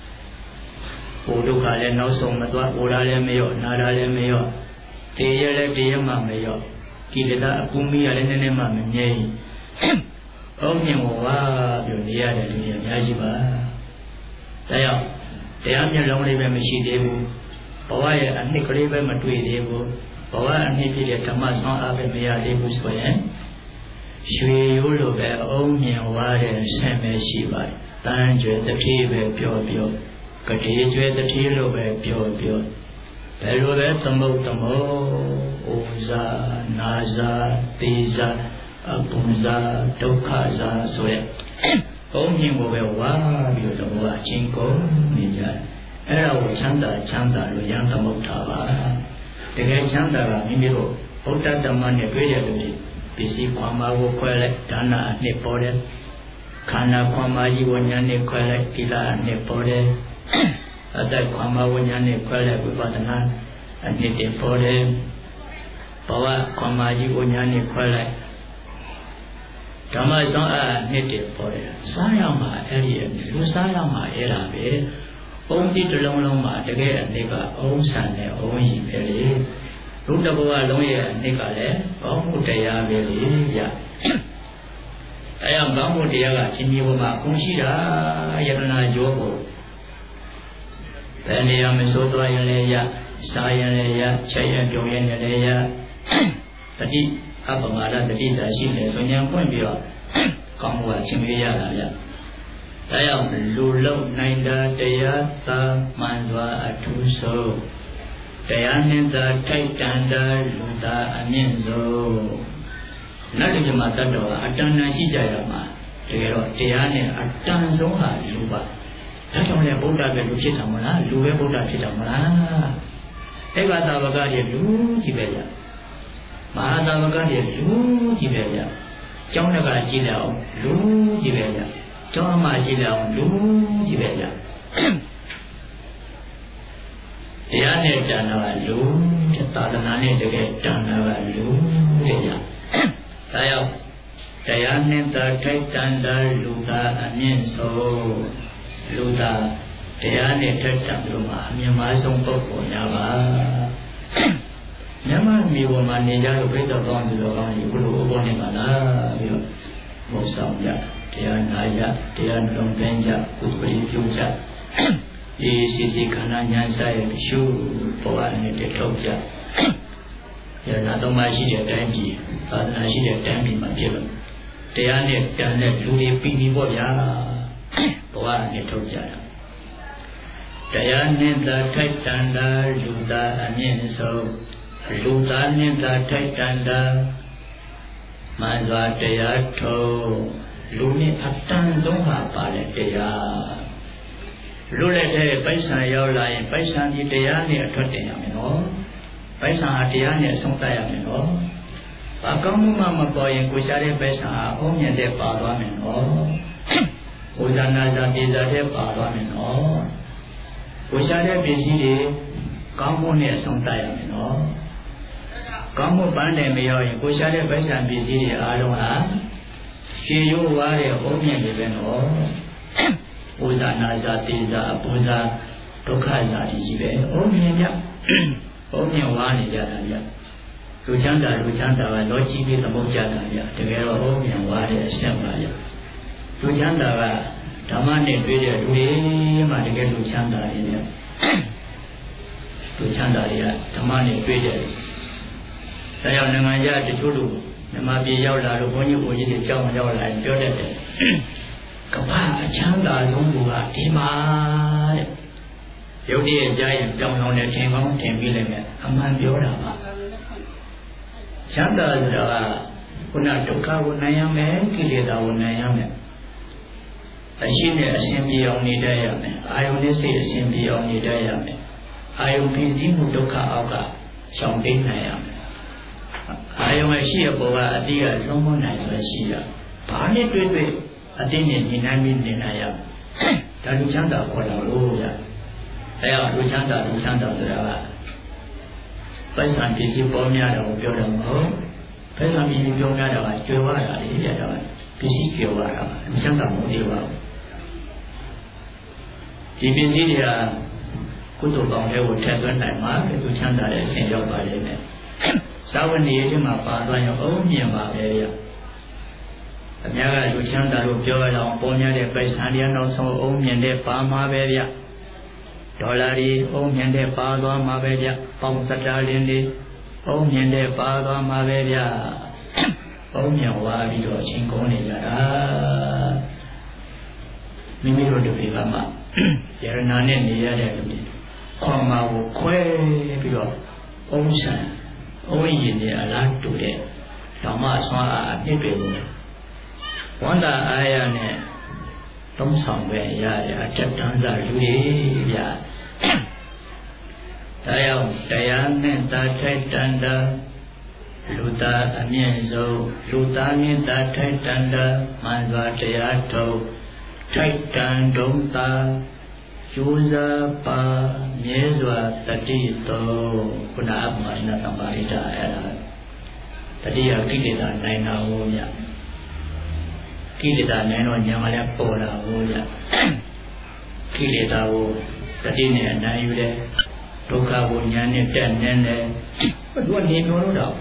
udu kale nau song matwa ura le meyo nara le meyo teya le teya ma meyo kileda apumi ya le nene ma menye omnya wa byo ni ya de ni ya ji ba taya taya mya long le be ma shi de bu bawa ye anit kale be ma twi de bu bawa anit pi le dhamma song a be me ya de bu so yen Shui Ulu be Omnian Ware Seme Shiva, Tanjue the tea be pure, Katijue the Tilo be pure, Pelue Tamo, Uza, Naza, Pisa, Apunza, Tokaza, Swe. Omnian will be Wa, Yudawa, Chinko, Ninja, Era Chanda, Luyanta Motava. The great Chanda, Mimiro, Ota the money, really. Bisi Kwama wo kwele dana ne pore Kana Kwama yi wo nyane kwele kila ne pore Adai Kwama wo nyane kwele Vipadana ne te pore Bawa Kwama yi wo nyane kwele Dhamma zon a ne te pore Sayama eri lu sayama era be Om di tulong ma dege nega om sanne om yi pere Rudabawa Loya Nicole, Omutaya Velia. I am Bamudia, Chinima, Kunshira, Yana Jogo. Then I am Soto Yaleya, Sayaleya, Chayan Joyanaleya. Tadi Abamada, the Dita, Shin, Sonia Pombio, Kamwa Chimia. I am Lulo Naida, Dayata, Manzwa, Atuso. Dayanenda Taitanda Luda Amenzo Nadimatato, Atana Shijayama, Tayane, Atanzoha, Luba. That's only a Buddha Chitamana, Lube Buddha Chitamana. Evata Vagadia Lu Tibeya Mahada Vagadia Lu Tibeya Jonaga Gilao, Lu Tibeya Joma Gilao, Lu Tibeya. Yane Dana Lu, Tadanani de Dana Lu, Daya Dayane the Taitanda Luda Amenso Luda Dayane Taitanduma, Yamasum Popo Yava Yama Miwama Nija, Rita Bond, Yulu Bonimana, Mosaya, Dayanaya, Dayan Lombenja, Upri Future. Sisi Kananya saya Shu Pawan de Tokja. Ya na to ma shi de tan ji, ba na shi de tan bi ma phit lo. Taya ne tan ne lu de pi ni po bya. Pawan de Tokja. Taya ne da thai tan da lu da amyin so. Lu da ne da thai tan da ma zwa taya tho. Lu ni atan song ha pa le taya. Lulete Paisan Yaulai, Paisan Diane, a Totinamino, Paisan Diane, Sontayamino, Akamuma boy and Kusare Paisan, only de Parlamino, Uzana de Parlamino, Kusare Bisidi, Kamune Sontayamino, Kamu Bande Mayo, Kusare Paisan Bisidi, Alona, She you are a woman even all. Udana Zatiza, Buddha, Tokaza, Ibe, Omnia, Omnia one is Yadaya. Luchanda, Logi, the Mojadaya, the Vero Omnia, Wadi, Sembaya. Luchanda, Tamani, Video, Madigan Luchanda in there. Luchanda, Tamani, Video. They are Namaya, the Tulu, the Mabi Yola, when you would John Yola and Jodette. Kapa Chanda Lumba Tima Yodi Giant down on the table, 10 million, a man Yoda. Chanda Punatuka Unayame, Kilida Unayame. A senior assembly only diame. I only say assembly only diame. I only Mudoka Aga, something Nayame. I am a sheer boa, dear Romana Shia. Parnit with I didn't in Naya. Taluchanda for the Loya. They are Luchanda. First time busy Bomia or Jodan. First time you go out of Joa, busy Joa, Luchanda Modiva. The Benzidia Kutubong, they would tell when I mark Luchanda as in your body. Someone near him about your own nearby area. America Luchanda Rubio on Ponya de Pesania also Omian de Palma Beria Dolari Omian de Padua Maveria Pomsatalindi Omian de Padua Maveria Omian Wabi or Chinconi Yara Mimiro de Vivama Yeranane Yara Koma Que Bio Ocean Oin the Alat to it Thomas Nipping Wanda Ayane Tom somewhere, ya, Chaptans ya. Dayan, Tatanda, Luta, Amienzo, Lutani, Tatanda, Manva Teato, Titan, Domta, Juza, Pa, Miezwa, Tatito, Kunabma, Natamarita, Tadia Kikita, Naina, Kilida Nano Yamala Pola, Kilida, Tadine, Nayude, Toka, Yane, Ten, but what he knows of.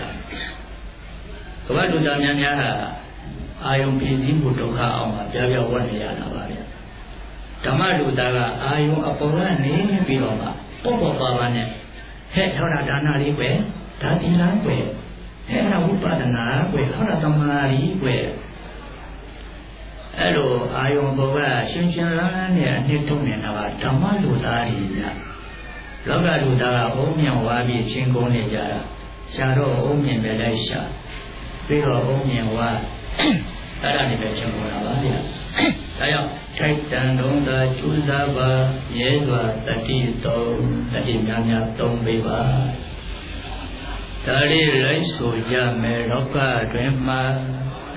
So what do Damiana? I am busy with Toka, Jaga, 1 year. Tamadu Daga, I am a Polani, Biloma, Popo Pavane, Head Honadana Lique, Tatina, Head Upadana, with Honatamari, where. Hello, I am Boga, Shinchan and Nitomin about Tamalu Daria. Loga Luda, Omian Wabi, Chincone Jara, Sharo Omian Malaysia, Vero Omian Wa, Tarani Bechimona. I am Titan on the Chuzava, Yezwa, Tatito, Tatimania, Tombiva. Tari Raiso Yame, Roka, Drema.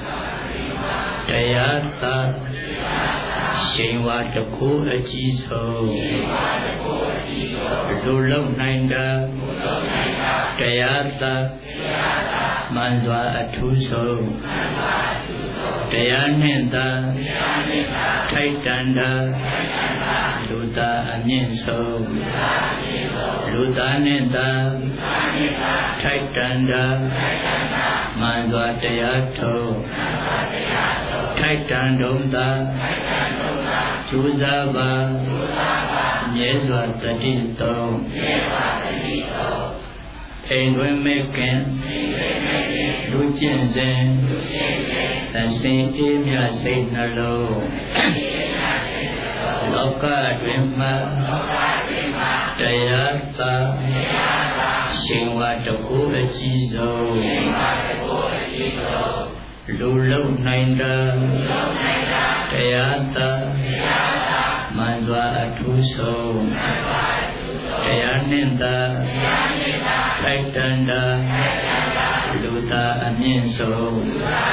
Dayata Shinwa the Ko Ajiso Lulong Ninda Dayata Manzwa Atuso Dayanenda Taitanda Luta Amienso Lutanenda Taitanda Manzwa Dayato Titan Domda Chuzava Yezwa Tadito Penguin Mekan Lucian Zen and Saint Emia Saint Nalo Loka Dwema Dayata Shinwa Takura Chizo Lulu Nainda Dayata Manzwa Atuso Dayanenda Taitanda Luta Amienso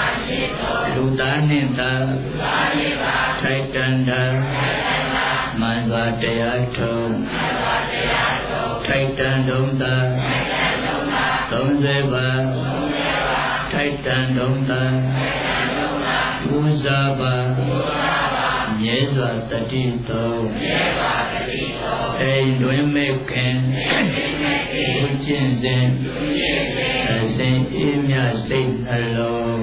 Lutanenda Taitanda Manzwa Dayato Taitandonda Tomzeva Titan Domta Pusaba Nyesa Tatito Doimekin Ujinzen Saint Imya Saint Alone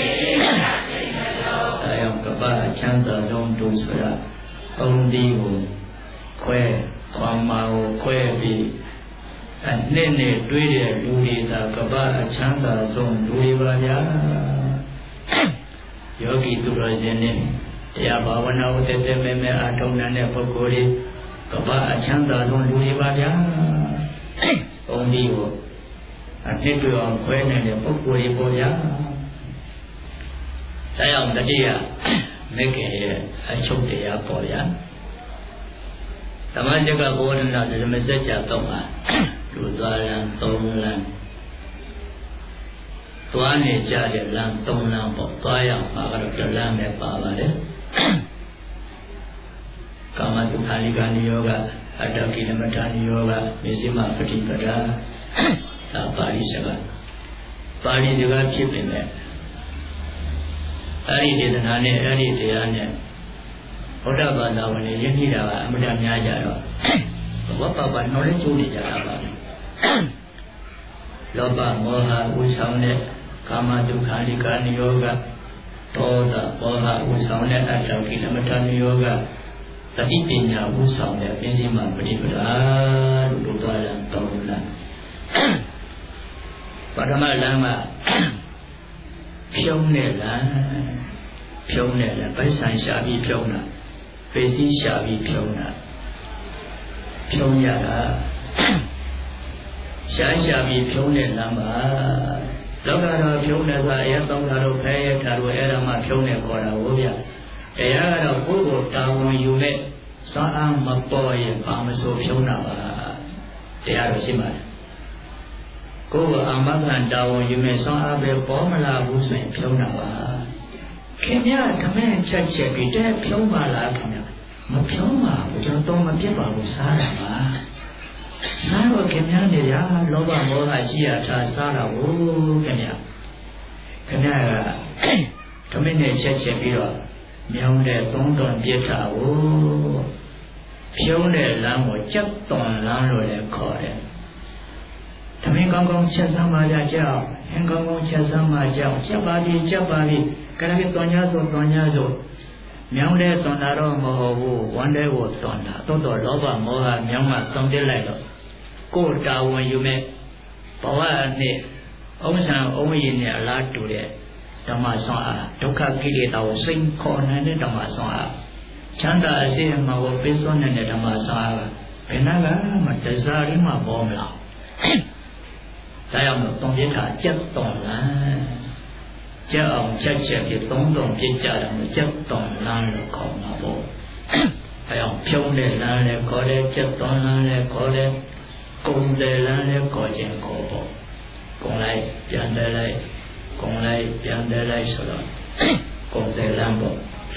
Ayam Kaba Chanta Zone Dusra Only Que Kwamao Kwebi and Nene Dwede Lurida Kaba Chanta Zone Duivaya Yogi Durajene Yabavana Utete Meme Atonane Pokori Kaba Chanta Zone Duivaya Only and Nitu on Quene Pokori Boya Sayam the dear make a choke the Apoya Tamajaka Born as a message at Toma to Zalan Tomlan Tuane Jadi Lan Tomlan Potaya Magato Lambe Pavade Kama to Haligani Yoga Adaki Matani Yoga Mizima Patipada Pari Saga Pari Saga Chip in there Ari did an Ari Diane Odabana when he did a Madame Yajaro. What about knowledge to the Jaraba? Loba Moha, who sounded Kama to Kalika Yoga, Toda Moha, who sounded at Kilomatan Yoga, Tatipinya, who sounded Bizima, Padipa, Dubala, Tola. Padama Lama. Pionela, Paisan Shabi Piona, Pesi Shabi Piona, Pionyara, Shabi Pionela, Logara Piona, Yasongaro Pay, Taru Erama Pione Kora Obia, Ayara Bobo Town you met, Sa'am Mapoy, Pamaso Piona, they are similar. Go Amagan Down, you may saw a formula who's named Piona. Kenya, come in, check, it, Pioma la Kenya. Mapioma, which I told my people was Sarah. Sarah Kenya, Loba Mola Gia, Sarah, Kenya. Kenya, come in, check, Myong de Tonton Pieta, Pione Lambo, Chapton Lando, call it. 他们刚刚吃什么家教？很刚刚吃什么教？吃巴黎，跟那个专家说，苗来专家了，没好物，完了我专家，都老板没哈苗嘛，总得来了。过大文有没？包完呢，我们上我们一年拉住的，他妈说啊，都看给你到辛苦那的他妈说啊，强大些嘛，我别说那的他妈说啊，别那个嘛，这啥的嘛包不了。大家们东西看接动了，接အောင်ချက်ပြီးသုံးတုံပြစ်ကြတယ်接动လမ်းလို့ခေါ်မှာပေါ့အဲအောင်ဖြုံးတဲ့လမ်းလည်းခေါ်တယ်接动လမ်းလည်းခေါ်တယ်ကုန်တယ်လမ်းလည်းခေါ်ခြင်းခေါ်ပေါ့ကုန်လိုက်ပြန်တယ်လိုက်ကုန်လိုက်ပြန်တယ်လိုက်ဆိုတော့ကုန်တယ်လမ်းပေါ့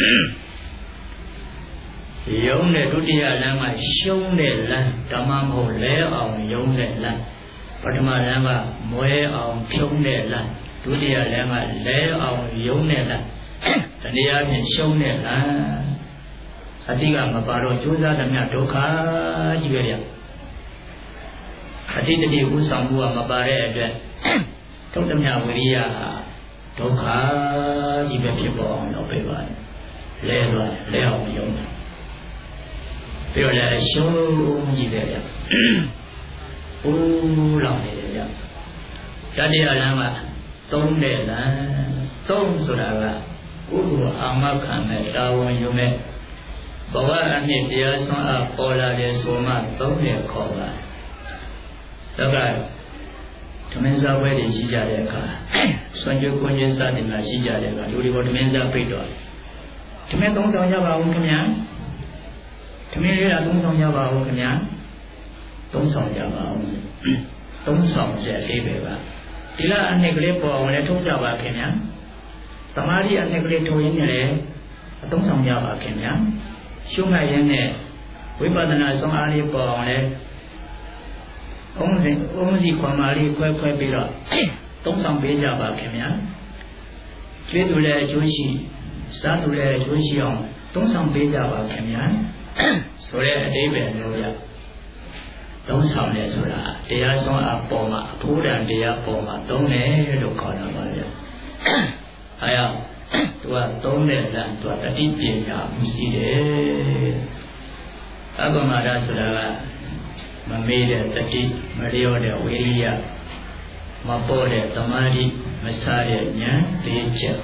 ယုံတဲ့ဒုတိယလမ်းကရှုံးတဲ့လမ်းဓမ္မမဟုတ်လဲအောင်ယုံတဲ့လမ်းပထမလမ်းကမွဲအောင်ဖြုံးတဲ့လမ်းဒုတိယလမ်းကလဲအောင်ယုံတဲ့လမ်းတနည်းအားဖြင့်ရှုံးတဲ့လမ်းအတိကမပါတော့ကြိုးစားသမျှဒုက္ခကြီးပဲဗျအတိတတိဥဆောင်မှုကမပါတဲ့အတွက်ထုတ်သမျှဝိရိယဒုက္ခကြီးပဲဖြစ်ပေါ်အောင်လုပ်ပေးပါတယ်လဲသွားလဲအောင်ယုံတယ်ပြီးတော့လည်းရှုံးကြီးပဲဗျအိုးလောင်နေတယ်ဗျတတိယလမ်းကသုံးတဲ့လမ်းသုံးဆိုတာကကိုယ်ကိုအာမခံမဲ့တာဝန်ယူမဲ့ဘဝအနှစ်တရားဆွမ်းအားပေါ်လာတဲ့ဆိုမှသုံးတဲ့ခေါ်ပါဒါကသမင်းစားပွဲတွေရှိကြတဲ့အခါဆွမ်းကြိုးကိုင်းကျစတဲ့မှာရှိကြတဲ့အခါလူတွေကသမင်းစားပြိတ်တော့သမင်းသုံးဆောင်ကြပါဦးခင်ဗျာသမင်းလေးကသုံးဆောင်ကြပါဦးခင်ဗျာသုံးဆောင်ကြပါဦးသုံးဆောင်ချက်အသေးပဲပါဒီလားအနှစ်ကလေးပေါ်အောင်လည်းထုတ်ကြပါခင်ဗျာသမာဓိအနှစ်ကလေးထုတ်ရင်းနဲ့လည်းအသုံးဆောင်ကြပါခင်ဗျာရှုမှတ်ရင်းနဲ့ဝိပဿနာဆောင်အားလေးပေါ်အောင်လည်းအုံးစီခွန်မာလေးခွဲပြီးတော့သုံးဆောင်ပေးကြပါခင်ဗျာကျွေးသူလည်းအကျိုးရှိစားသူလည်းကျိုးရှိအောင်သုံးဆောင်ပေးကြပါခင်ဗျာဆိုတဲ့အဓိပ္ပာယ်မျိုးရသုံးဆောင်တယ်ဆိုတာတရားဆုံးအပေါ်မှာအဖို့တန်တရားပေါ်မှာသုံးတယ်လို့ခေါ်တာပါဗျာအဲရသူကသုံးတဲ့လမ်းသူကတတိပညာမှုရှိတယ်အပမဒဆိုတာကမမေ့တဲ့တတိမလျော့တဲ့ဝိရိယမပေါ်တဲ့သမာဓိမစားတဲ့ဉာဏ်လေးချက်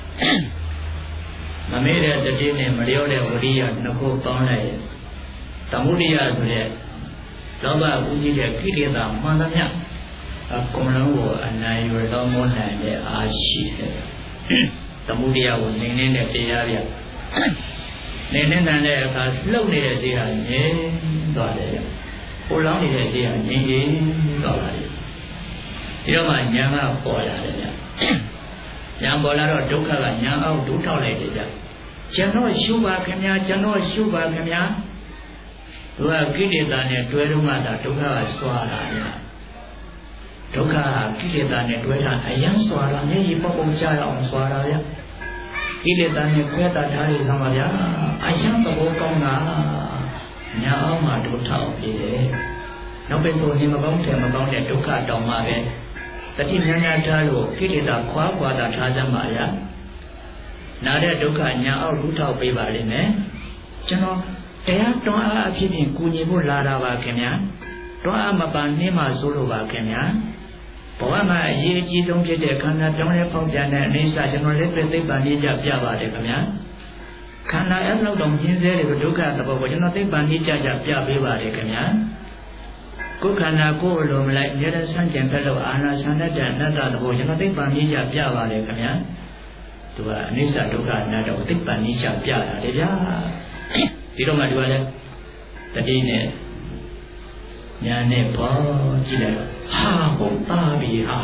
မမေ့တဲ့တတိနဲ့မလျော့တဲ့ဝိရိယနှစ်ခုပေါင်းလိုက်သမုဒိယဆိုတဲ့လောဘဥကြီးတဲ့ကိလေသာမှန်သမျှအကုန်လုံးကိုအနိုင်ယူတော်မူနိုင်တဲ့အားရှိတယ်သမုဒိယကိုနေနေတဲ့တရားပြနေနေတဲ့အခါလှုပ်နေတဲ့စိတ်ဟာငြိမ်သွားတယ်ပူလောင်နေတဲ့စိတ်ဟာငြိမ်ငြိမ်သွားတယ်ဒီတော့မှဉာဏ်ကပေါ်လာတယ်ဗျဉာဏ်ပေါ်လာတော့ဒုက္ခကဉာဏ်အောင်ဒုထောက်လိုက်တယ်ဗျကျွန်တော်ရှုပါခင်ဗျာကျွန်တော်ရှုပါခင်ဗျာသူကကိလေသာနဲ့တွဲတော့မှသာဒုက္ခကစွာလာတယ်ဒုက္ခကိလေသာနဲ့တွဲတာအယံစွာတာမျက်ရည်ပေါက်ပေါက်ကြားအောင်စွာတာဗျကိလေသာနဲ့ခွဲတာဓာတ်တွေဆောင်ပါဗျာအယံသဘောကောင်းတာညာအောင်မှဒုထောက်ပြီးတယ်နောက်ပဲဆိုရင်မကောင်းတယ်မကောင်းတဲ့ဒုက္ခတောင်မှပဲတတိညာညာထားလို့ကိလေသာခွာခွာတာထားကြမှာဗျာနာတဲ့ဒုက္ခညာအောင်ဒုထောက်ပေးပါလိမ့်မယ်ကျွန်တော်တရားတွန်းအားအဖြစ်ဖြင့်ကူညီဖို့လာတာပါခင်ဗျာတွန်းအားမပန်နှင်းမှဆိုလိုပါခင်ဗျာဘဝမှာအရေးအကြီးဆုံးဖြစ်တဲ့ခန္ဓာပြောင်းလဲပေါက်ပြန်တဲ့အိဋ္ဌကျွန်တော်လက်တွေ့သိပ္ပံနည်းကြပြပါတယ်ခင်ဗျာခန္ဓာအဲ့လောက်တော့မြင်စေတဲ့ဒုက္ခသဘောကိုကျွန်တော်သိပ္ပံနည်းကြပြပေးပါတယ်ခင်ဗျာကိုယ်ခန္ဓာကိုယ်လိုမလိုက်အမြဲတမ်းဆန့်ကျင်ဖက်လို့အာနာဆန္ဒတဲ့အနတ္တသဘောကျွန်တော်သိပ္ပံနည်းကြပြပါတယ်ခင်ဗျာသူကအနိစ္စဒုက္ခအနတ္တကိုသိပ္ပံနည်းကြပြတာလေဗျာဒီတော့မှဒီကလည်းတတိနဲ့ညာနဲ့ပေါ်ကြည့်လိုက်ဟာဟုတ်ပါပြီဟာ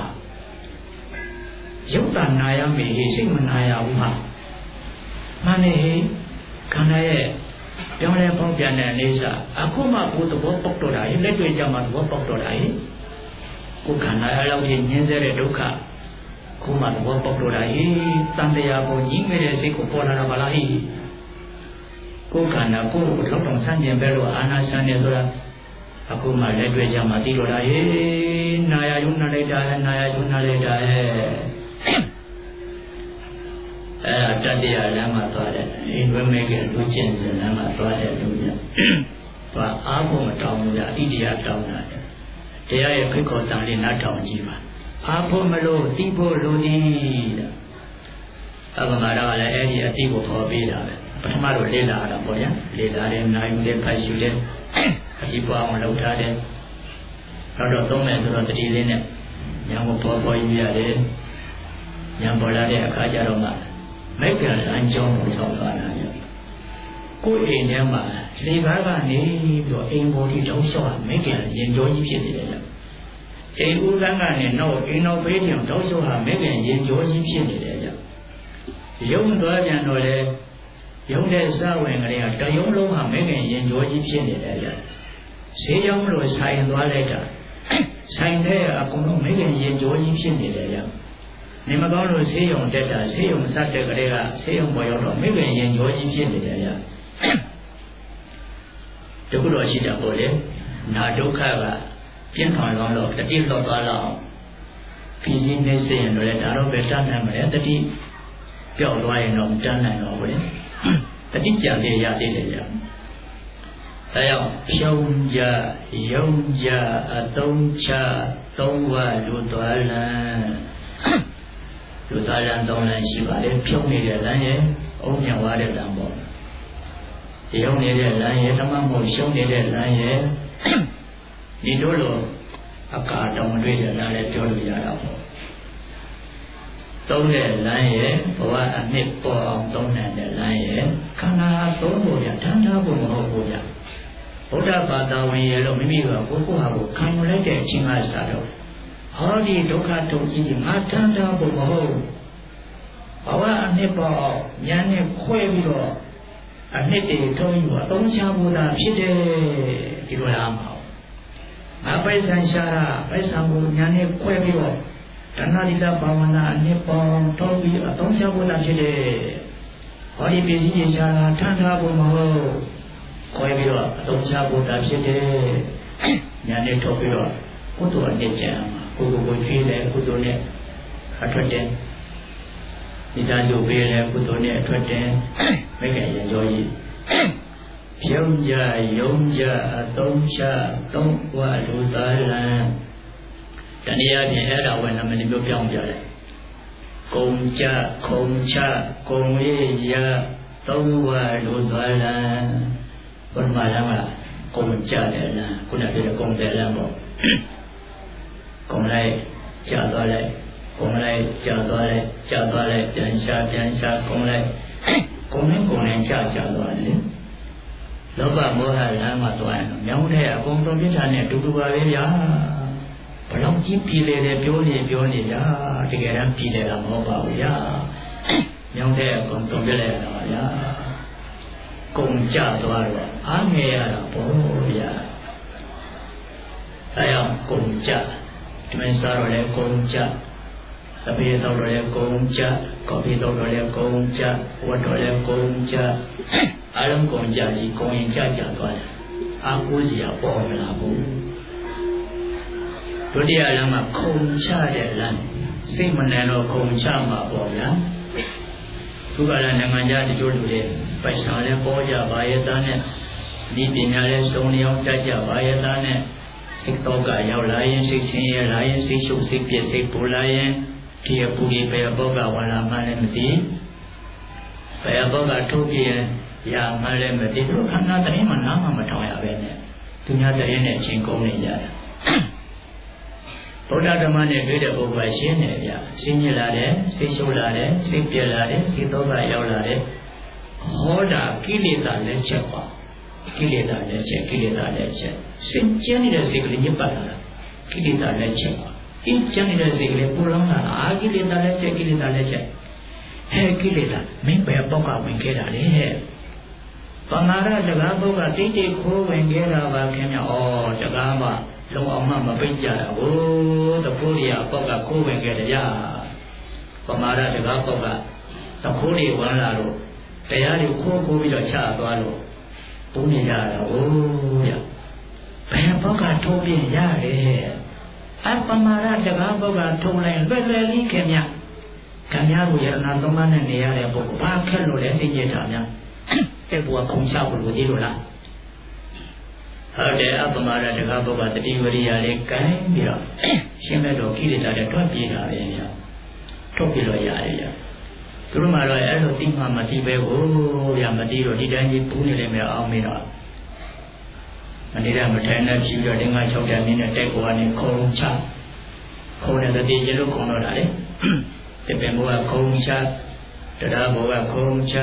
ရုပ်တဏနာယမေစိတ်မနာရဘူးဟာမှန်နေခန္ဓာရဲ့ပြောင်းလဲပေါက်ပြန်တဲ့အိဋ္ဌအခုမှဘုသဘောပေါက်တော့တာလက်တွေ့ကြမှာသဘောပေါက်တော့တာကိုခန္ဓာအလောက်ကြီးညင်းစေတဲ့ဒုက္ခခုမှသဘောပေါက်တော့တာတန်တရားကိုညှင်းခဲ့တဲ့စိတ်ကိုပေါ်လာတာပါလားကိုယ်ခန္ဓာကိုယ်ကိုလောက်တော့ဆန့်ကျင်ပဲလို့အာနာဆန်းနေဆိုတာအခုမှလက်တွေ့ကြမှာသိတော့တာနာယယုံနာလိုက်တာနာယယုံနာလိုက်တာအဲ့ဒါတတရားလမ်းမှာသွားတယ်အိမ်ဝဲမဲကလူကျင့်စဉ်လမ်းမှာသွားတယ်လို့ပြသွားအားဖို့မတောင်းဘူးလားအဋ္ဌိယတောင်းတာတရားရဲ့ဖိတ်ခေါ်တန်လေးနားထောင်ကြည့်ပါအားဖို့မလို့သိဖို့လိုသည်အဘမတော်ကလည်းအဲ့ဒီအတိကိုခေါ်ပေးတာပဲပထမတော့လေ့လာတာပေါ့ဗျာလေ့လာတယ်နိုင်တယ်ဖတ်ရှုတယ်အဒီပွားအောင်လုပ်ထားတယ်နောက်တော့သုံးမယ်ဆိုတော့တတိလေးနဲ့ညာကိုပေါ်ယူရတယ်ညာပေါ်လာတဲ့အခါကျတော့မှမိက္ခာလမ်းကြောင်းကိုဆောင်သွားတာညကိုယ်အိမ်ထဲမှာလေကားကနေပြီးတော့အိမ်ပေါ်ကြီးတောင်းလျှောက်မိက္ခာရင်ကြောကြီးဖြစ်နေတယ်ညအိမ်ဦးလမ်းကနေနောက်အိမ်နောက်ဘေးတောင်းလျှောက်ဟာမိက္ခာရင်ကြောကြီးဖြစ်နေတယ်ညရုံသွားပြန်တော့လေရုံတဲ့စဝင်ကလေးကတယုံလုံးဟာမိခင်ရင်ကြောကြီးဖြစ်နေတယ်ဗျာဈေးရောက်လို့ဆိုင်သွားလိုက်တာဆိုင်တဲ့အကုန်လုံးမိခင်ရင်ကြောကြီးဖြစ်နေတယ်ဗျာနေမကောင်းလို့ဈေးရုံတက်တာဈေးရုံစတဲ့ကလေးကဈေးရုံပေါ်ရောက်တော့မိခင်ရင်ကြောကြီးဖြစ်နေတယ်ဗျာတခုတော့ရှိတာပေါ့လေနာဒုက္ခကပြင်းထန်သွားတော့တတိတော့သွားတော့ပြည်စည်းနေစေရင်လည်းဒါတော့ပဲတတ်နိုင်မယ်တတိပြောက်သွားရင်တော့တန်းနိုင်တော့ဘူးလေတတိကြံပြရသေးတယ်ဗျာဒါကြောင့်ဖြုံးကြယုံကြအတုံးချသုံးဝလူသွားလန်းလူသွားလန်းသုံးလန်းရှိပါလေဖြုံးနေတဲ့လမ်းရဲ့အုံညံဝါတဲ့လမ်းပေါ့ယုံနေတဲ့လမ်းရဲ့ဓမ္မမို့ရှုံးနေတဲ့လမ်းရဲ့ဒီတို့လိုအကာတောင်တွေ့တဲ့လမ်းလည်းပြောလို့ရတာပေါ့သုံးတဲ့လမ်းရဲ့ဘဝအနှစ်ပေါ်အောင်သုံးနိုင်တဲ့လမ်းရဲ့ခန္ဓာသုံးဖို့ရတန်တာဖို့မဟုတ်ဘူးဗျဗုဒ္ဓဘာသာဝင်ရဲ့လို့မိမိကကိုယ့်ကိုယ်ဟာကိုခံယူလိုက်တဲ့အချိန်မှစတော့ဟောဒီဒုက္ခတုံးကြီးငါတန်တာဖို့မဟုတ်ဘဝအနှစ်ပေါ်အောင်ဉာဏ်နဲ့ခွဲပြီးတော့အနှစ်တွေထုံးယူအသုံးချဖို့သာဖြစ်တယ်ဒီလိုလားမဟုတ်ငါပိုက်ဆံရှာတာပိုက်ဆံကိုဉာဏ်နဲ့ခွဲပြီးတော့တဏှာတိလဘာဝနာအနှစ်ပေါ်ထုံးပြီးအသုံးချဖို့သာဖြစ်တယ်ဟောဒီပစ္စည်းချတာထမ်းထားဖို့မဟုတ်ခေါ်ပြီးတော့အသုံးချဖို့တာဖြစ်တယ်ညာနဲ့ထုတ်ပြီးတော့ကုသိုလ်အနှစ်ကျမ်းမှာကိုကြွေးတယ်ကုသိုလ်နဲ့အထွက်တယ်ဒီသားတို့ပေးတယ်ကုသိုလ်နဲ့အထွက်တယ်မိခင်ရင်ကြောကြီးဖြုံးကြယုံကြအသုံးချသုံးဝလူသားလံတနည်းအားဖြင့်အဲ့ဒါဝင်နာမည်မျိုးပြောင်းပြတယ်ကုံကြခုံချကုံရရသုံးဝလူသားလံဘုရားလမ်းကကုံကြတယ်လားခုနကပြောကုံတယ်လားပေါ့ကုံလိုက်ကြသွားလိုက်ကုံလိုက်ကြသွားလိုက်ကြသွားလိုက်ပြန်ရှာကုံလိုက်ကုံနဲ့ကြသွားတယ်လောဘမောဟလမ်းမှာသွားရင်မြောင်းတဲ့အကုန်လုံးပြစ်တာနဲ့အတူတူပါပဲဗျာဘလောက်ကြီးပြည်လေတယ်ပြောနေဗျာတကယ်တမ်းပြည်လေတာမဟုတ်ပါဘူးဗျာမြောင်းတဲ့အကုန်လုံးပြစ်လိုက်ရတာပါဗျာကုံကြသွားတော့အားငယ်ရတာပေါ့ဗျာအဲအောင်ကုံကြဒီမင်းစားတော့လေကုံကြအပြေတော့လေကုံကြကော်ဖီတော့လေကုံကြဝတ်တော့လေကုံကြအားလုံးကုံကြကြီးကုံရင်ကြသွားတယ်အာကိုးစရာပေါ်မလာဘူးဒုတိယလမ်းမှာခုံချတဲ့လမ်းစိတ်မနှံတော့ခုံချမှာပေါ့ဗျာသူကလည်းနိုင်ငံခြားတချို့လူတွေပိုက်ဆံလည်းပေါ်ကြပါရဲ့သားနဲ့ဒီပညာလည်းစုံလျောင်းတတ်ကြပါရဲ့သားနဲ့စိတ်တော့ကရောက်လာရင်စိတ်ဆင်းရဲလာရင်စိတ်ရှုပ်စိတ်ပြည့်စိတ်ပူလာရင်ဒီအပူကြီးပဲဘောကဝါလာမှလည်းမသိဘယ်ဘောကထုတ်ပြရင်ရမှလည်းမသိတို့ခန္ဓာတည်းမှနားမှမထောင်ရပဲနဲ့သူများတည်းနဲ့အချင်းကုန်နေကြတယ်ဗုဒ္ဓဓမ္မနဲ့တွေ့တဲ့ပုဂ္ဂိုလ်ရှင်းတယ်ဗျာရှင်းရလာတယ်စိတ်ရှုပ်လာတယ်စိတ်ပြည့်လာတယ်စိတ်တော့ကရောက်လာတယ်ဟောတာကိလေသာနဲ့ချက်ပါကိလေသာနဲ့ချက်စိတ်ကျင်းနေတဲ့စိတ်ကလေးညစ်ပတ်လာတာကိလေသာနဲ့ချက်ပါအင်းကျင်းနေတဲ့စိတ်ကလေးပူလောင်လာအာကိလေသာနဲ့ချက်ဟဲ့ကိလေသာမင်းပဲပေါက်ကဝင်ခဲ့တာလေပမာရတကားပုဂ္ဂတိတ်တိတ်ခိုးဝင်ခဲ့တာပါခင်ဗျဩတကားမှလုံအောင်မှမပိတ်ကြတာဟိုတဖိုးရပေါက်ကခိုးဝင်ခဲ့တရားပမာရတကားပုဂ္ဂတခိုးတွေဝင်လာတော့တရားတွေခိုးပြီးတော့ချသွားလို့ပူနေကြတာဟိုရဘယ်ပေါက်ကထိုးပြရတယ်အပမာရတကားပုဂ္ဂထုံလိုက်လွယ်လေးခင်ဗျခင်ဗျားတို့ရဟနာသုံးပါးနဲ့နေရတဲ့ပုဂ္ဂိုလ်ဘာခက်လို့လဲသိကြတာများတဲ့ဘုရားခုံချဖို့လို့ဒီလိုလားဟုတ်တယ်အပမာရတကားပုဂ္ဂတတိဝရိယလေးကိုင်းပြီးတော့ရှင်းမဲ့တော့ကိလေသာတွေတွက်ပြေးတာပဲဗျာထုတ်ပြလို့ရတယ်ဗျာသူတို့မှတော့အဲ့လိုသိမှမသိပဲကိုဗျာမသိတော့ဒီတိုင်းကြီးပူးနေလိမ့်မယ်အောင်မေးတော့မနေ့ကမထိုင်တဲ့ရှိပြီးတော့ငါ6တန်းနဲ့တက်ကိုကနေခုံချခုံတဲ့တတိကျလို့ခုံတော့တာလေတပင်ဘောကခုံချတရားဘောကခုံချ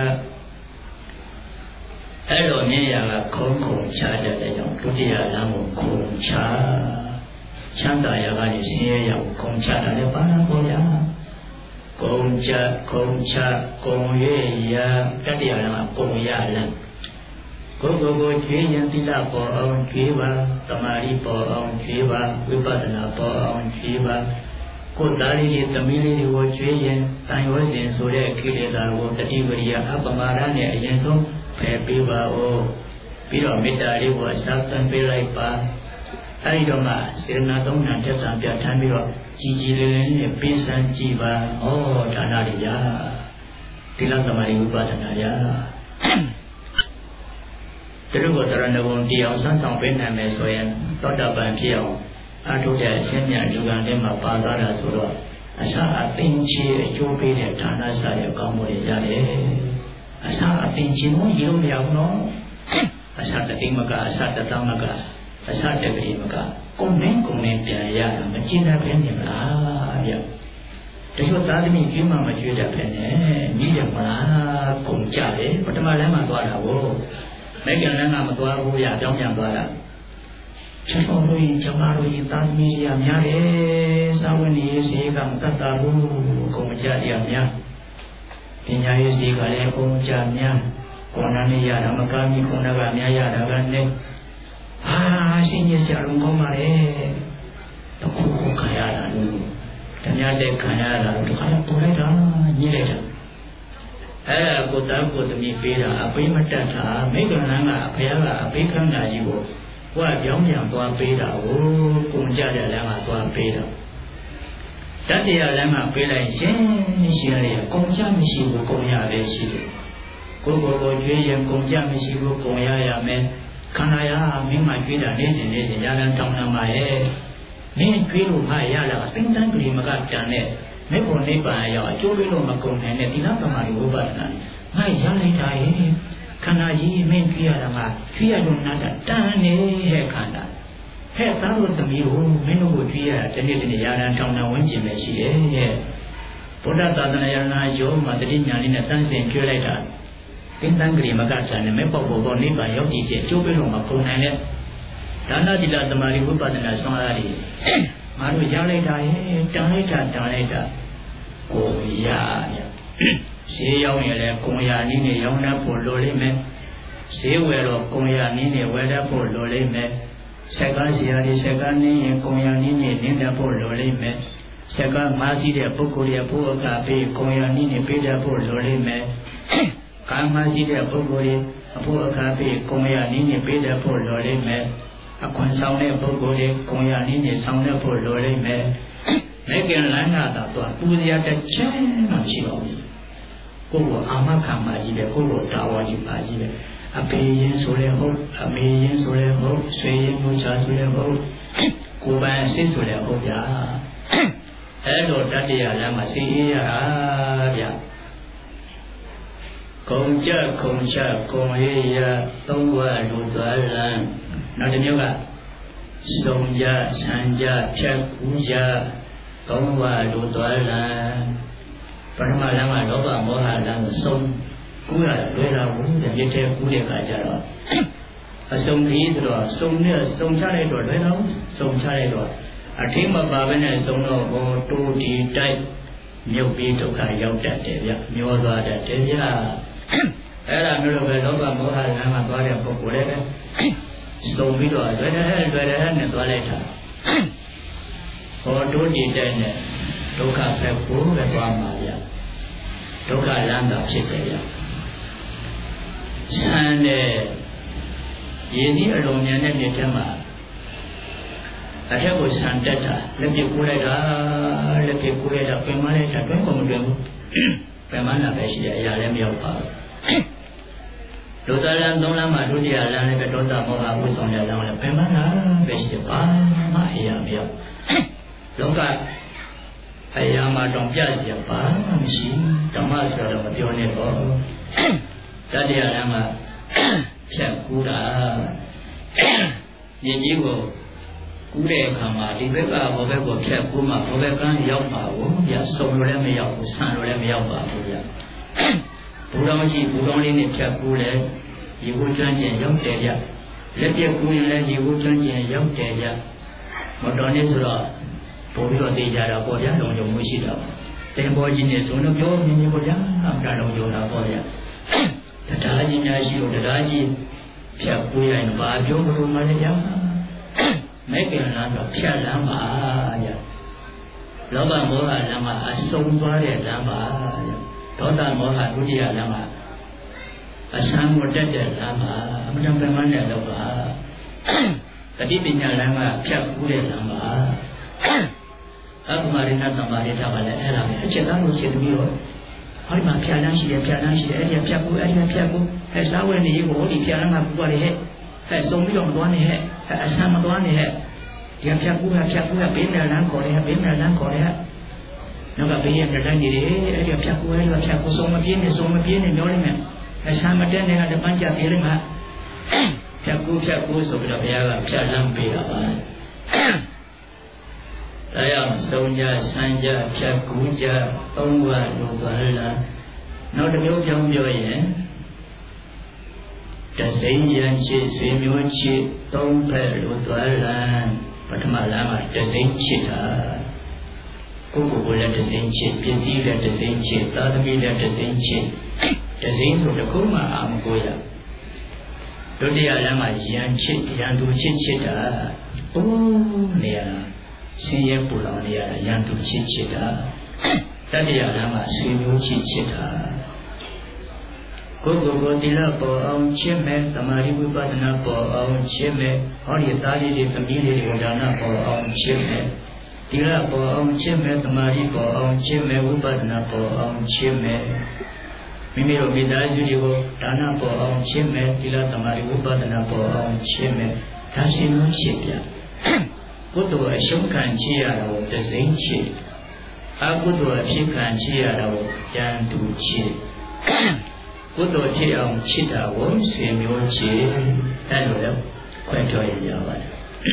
အဲ့လိုမြင်ရကခုံချတဲ့ကြောင့်ဒုတိယလမ်းကိုခုံချချမ်းသာရကနေဆင်းရဲရကိုခုံချတာလည်းပါလားဘောဗျာခုံချခုံရရတတိယလမ်းကခုံရလမ်းကိုကျွေးရင်သီလပေါ်အောင်ကျွေးပါသမာဓိပေါ်အောင်ကျွေးပါဝိပဿနာပေါ်အောင်ကျွေးပါကိုယ်သားလေးတွေသမီးလေးတွေကိုကျွေးရင်တန်ရောစဉ်ဆိုတဲ့ကိလေသာကိုတတိဝရိယအပမာဒနဲ့အရင်ဆုံးဖယ်ပေးပါဦးပြီးတော့မေတ္တာလေးကိုအစားသံပေးလိုက်ပါအဲဒီတော့မှစေတနာသုံးဏတက်တာပြဋ္ဌာန်းပြီးတော့ကြည်ကြည်လေးလေးနဲ့ပေးစမ်းကြည့်ပါဩဒါနတွေရာသီလသမာဓိဝိပဿနာရာသူတို့ကိုသရဏဂုံတရားဆန်းဆောင်ပေးနိုင်မယ်ဆိုရင်သောတာပန်ဖြစ်အောင်အထုတဲ့အရှင်းမြတ်လူကံထဲမှာပါသွားတာဆိုတော့အစာအပင်ချေအကျိုးပေးတဲ့ဌာနစာရဲ့ကောင်းမှုတွေရတယ်အစာအပင်ချေကိုရလို့မရဘူးနော်အစာတတိမကအစာတသမကအစာတတိမကကုန်နေပြန်ရတာမကျင်တတ်ပဲနေမလားဗျတချို့သားသမီးကြီးမှမကျွေးတတ်ပဲနဲ့ညီးတယ်မလားကုန်ကြတယ်ပထမလမ်းမှာသွားတာကိုမိခင်လည်းမသွားဘူးရပြောင်းပြန်သွားတာကျွန်တော်တို့ကျွန်မတို့သားသမီးကြီးများတယ်စာဝန်ကြီးစီကမတတ်တာဘူးကုန်ကြရများပညာရေးစီကလည်းကုန်ကြများကိုယ်နာနေရတာမကမီခုနကများရတာကလည်းရှင်ကြီးဆရာလုံးကောင်းပါလေတခုခုခံရတာလို့တများတဲ့ခံရတာလို့တခါပူလိုက်တာညစ်လိုက်တာကိုသားကိုသမီးပေးတာအပိမတတ်တာမိဂလန်းကအဖေကအပိခန္ဓာကြီးကိုကိုကပြောင်းပြန်သွားပေးတာကိုကုန်ကြတဲ့လမ်းကသွားပေးတာတတ္တရာလမ်းကပေးလိုက်ရင်ရှိရတယ်ကုန်ကြမရှိဘူးကုန်ရပဲရှိတယ်ကိုယ်ကိုကျွေးရင်ကုန်ကြမရှိဘူးကုန်ရရမယ်ခန္ဓာရမင်းမကျွေးတာနေစဉ်ရလန်းတောင်းတမှာရဲ့မင်းကျွေးလို့မှရလာအသိတန်းကလေးမကတန်တဲ့မေဖို့နိဗ္ဗာန်ရောက်အကျိုးပေးလို့မကုန်နိုင်တဲ့ဒီနာပမာရီဝိပဿနာငါရလိုက်တာရဲ့ခန္ဓာကြီးမင်းကျွေးရတာကကျွေးရလို့နာတာတန်နေတဲ့ခန္ဓာဟဲ့သားတို့သမီးကိုမင်းတို့ကိုကျွေးရတာဒီနေ့ရာလန်းတောင်းတဝန်းကျင်ပဲရှိတယ်ရဲ့ဘုရားသာသနာယနာယောမှာတတိညာလေးနဲ့တန်းစင်ကျွေးလိုက်တာသင်္တန်ကလေးမကတန်နဲ့မေဖို့ဘောနိဗ္ဗာန်ရောက်ကြည့်ဖြစ်အကျိုးပေးလို့မကုန်နိုင်တဲ့ဒါနသီလသမာဓိဝိပဿနာဆွမ်းအားတွေငါတို့ရလိုက်တာရဲ့တန်လိုက်တာကိုရရှေးရောက်ရင်လည်းကိုရနည်းနဲ့ရောင်းတတ်ဖို့လိုလိမ့်မယ်ဈေးဝယ်တော့ကိုရနည်းနဲ့ဝယ်တတ်ဖို့လိုလိမ့်မယ်ဆက်ကစရာတွေဆက်ကနည်းရင်ကိုရနည်းနဲ့နင်းတတ်ဖို့လိုလိမ့်မယ်ဆက်ကမားစီးတဲ့ပုဂ္ဂိုလ်ရဲ့ဘုရားကပေးကိုရနည်းနဲ့ပေးတတ်ဖို့လိုလိမ့်မယ်ကာမစီးတဲ့ပုဂ္ဂိုလ်ရဲ့အဖို့အခါပေးကိုရနည်းနဲ့ပေးတတ်ဖို့လိုလိမ့်မယ်အခွင့်ဆောင်တဲ့ပုဂ္ဂိုလ်တွေကိုရနည်းနဲ့ဆောင်တတ်ဖို့လိုလိမ့်မယ်မေကင်လန္နာတာတော့ပူဇော်တဲ့ချင်းမရှိပါဘူးကိုယ်ကအာမခံပါကြီးပဲကိုယ်ကတာဝါကြီးပါကြီးပဲအပေရင်ဆိုရဲဟုတ်အမေရင်ဆိုရဲဟုတ်ဆွေရင်မျိုးချဆိုရဲဟုတ်ကိုယ်ပိုင်စိတ်ဆိုရဲဟုတ်ဗျာအဲ့တော့တတ္တရာလမ်းမှာသိရရတာဗျာကုံကြကုံချကုံရေးရသုံးဝလူသွားလမ်းနောက်တစ်မျိုးကစုံကြဆံကြဖြတ်ကူးကြသုံးဝလူသွားလမ်းပထမလမ်းကလောဘမောဟလမ်းကိုစုံကူးရလွယ်တာဘူးတဲ့မြစ်ထဲကူးတဲ့အခါကျတော့အစုံကြီးဆိုတော့စုံနဲ့စုံချလိုက်တော့လွယ်တော့စုံချလိုက်တော့အထိမပါဘဲနဲ့စုံတော့ဟောတိုးတီတိုက်မြုပ်ပြီးဒုက္ခရောက်တတ်တယ်ဗျမျောသွားတတ်တယ်ဗျအဲ့ဒါမျိုးလိုပဲလောဘမောဟလမ်းမှာသွားတဲ့ပုဂ္ဂိုလ်လည်းစုံပြီးတော့လွယ်တယ်နဲ့သွားလိုက်တာဟောတိုးတီတိုက်နဲ့ဒုက္ခပဲကိုပဲသွားမှာဗျဒုက္ခလမ်းတာဖြစ်တယ်ဗျဆန်းတဲ့ရင်းနှီးအလုံးမြန်တဲ့မြစ်ထဲမှာအထက်ကိုဆန်းတက်တာလက်ပြကိုလိုက်တာပင်မလိုက်တာတွင်းကုန်မတွင်ဘူးပင်မနာပဲရှိတယ်အရာလည်းမရောက်ပါဘူးဒုသလံသုံးလမ်းမှာဒုတိယလမ်းလည်းပဲဒေါသမောဟဝိဆောင်ရလမ်းလည်းပင်မနာပဲရှိတယ်ပါမှအရာမရောက်လောကအရာမှာတော့ပြကြပါမရှိဓမ္မဆိုတော့မပြောနဲ့တော့တတိယလမ်းမှာဖြတ်ကူးတာညီကြီးကိုကူးတဲ့အခါမှာဒီဘက်ကဘောဘက်ကိုဖြတ်ကူးမှဘောဘက်ကရောက်ပါဘူးဗျာစုံလို့လည်းမရောက်ဘူးဆန်လို့လည်းမရောက်ပါဘူးဗျာဘူတော်ကြီးဘူတော်လေးနဲ့ဖြတ်ကူးလဲရေဘူးကျွမ်းကျင်ရောက်တယ်ဗျလက်ပြကူးရင်လည်းရေဘူးကျွမ်းကျင်ရောက်တယ်ဗျမတော်နေဆိုတော့ပို့ပြီးတော့သိကြတာပေါ့ဗျာလုံခြုံမှုရှိတော့တင်ပေါ်ကြီးနဲ့ဆိုတော့ပြောမြင်မြင်ပေါ့ဗျာအမှန်လုံခြုံတာပေါ့ဗျာတရားကြီးများရှိလို့တရားကြီးဖြတ်ကူးရင်ဘာပြောမလို့မလဲဗျာမဲကင်လာတော့ဖြတ်လမ်းပါဗျာလောဘမောဟလမ်းမှာအစုံသွားတဲ့လမ်းပါဗျာဒေါသမောဟဒုတိယလမ်းမှာအဆန်းမတက်တဲ့လမ်းပါအမှန်တမ်းမှန်တဲ့လောပါတတိပညာလမ်းကဖြတ်ကူးတဲ့လမ်းပါအပ္ပမရိဏသမာရိထပါလေအဲ့ဒါပဲအချက်သားလို့ရှင်းပြီးတော့ဟောဒီမှာဖြတ်လမ်းရှိတယ်အဲ့ဒီဖြတ်ကူအဲစားဝဲနေကိုဒီဖြတ်လမ်းကပူပါတယ်ဟဲ့အဲစုံပြီးတော့မသွားနဲ့ဟဲ့အဆန်းမသွားနဲ့ဟဲ့ဒီဖြတ်ကူဘေးနယ်လမ်းခေါ်တယ်ဘေးနယ်လမ်းခေါ်တယ်နောက်ကဘေးရဲ့တိုင်းနေတယ်အဲ့ဒီဖြတ်ကူစုံမပြေးနဲ့မျောလိမ့်မယ်အဆန်းမတက်နဲ့ကတပန်းကြပြေးလိမ့်မှာဖြတ်ကူဆိုပြီးတော့ဘုရားကဖြတ်လမ်းပေးတာပါတရားစုံကြဆန်းကြဖြတ်ကူးကြသုံးဝလူပါလားနောက်တစ်မျိုးပြောင်းပြောရင်တစိမ့်ရန်ချစ်ဆွေမျိုးချစ်သုံးဖက်လူသွားလမ်းပထမလမ်းမှာတစိမ့်ချစ်တာကိုယ်လည်းတစိမ့်ချစ်ပစ္စည်းလည်းတစိမ့်ချစ်သာသမီလည်းတစိမ့်ချစ်တစိမ့်ဆိုတခုမှအာမကိုရဒုတိယလမ်းမှာရန်ချစ်ရန်သူချစ်တာအိုးနေရရှင်ရဲ့ပူလောင်နေရရန်သူချစ်တာတတိယလမ်းမှာဆွေမျိုးချစ်တာကိုယ်ကိုယ်တိလပေါ်အောင်ချစ်မဲ့သမာဓိဝိပဿနာပေါ်အောင်ချစ်မဲ့ဟောဒီသားလေးတွေသမီးလေးတွေဒါနပေါ်အောင်ချစ်မဲ့တိလပေါ်အောင်ချစ်မဲ့သမာဓိပေါ်အောင်ချစ်မဲ့ဝိပဿနာပေါ်အောင်ချစ်မဲ့မိမိတို့မိသားစုတွေကိုဒါနပေါ်အောင်ချစ်မဲ့တိလသမာဓိဝိပဿနာပေါ်အောင်ချစ်မဲ့ဒါရှိလို့ရှိပြကုသိုလ်အရှုံးခံချရတာကိုတစိမ့်ချစ်အကုသိုလ်အဖြစ်ခံချရတာကိုကြံတူချစ်ကုသိုလ်ဖြစ်အောင်ချစ်တာကိုဆွေမျိုးချစ်အဲ့လိုလည်းခွဲပြောရပါတယ်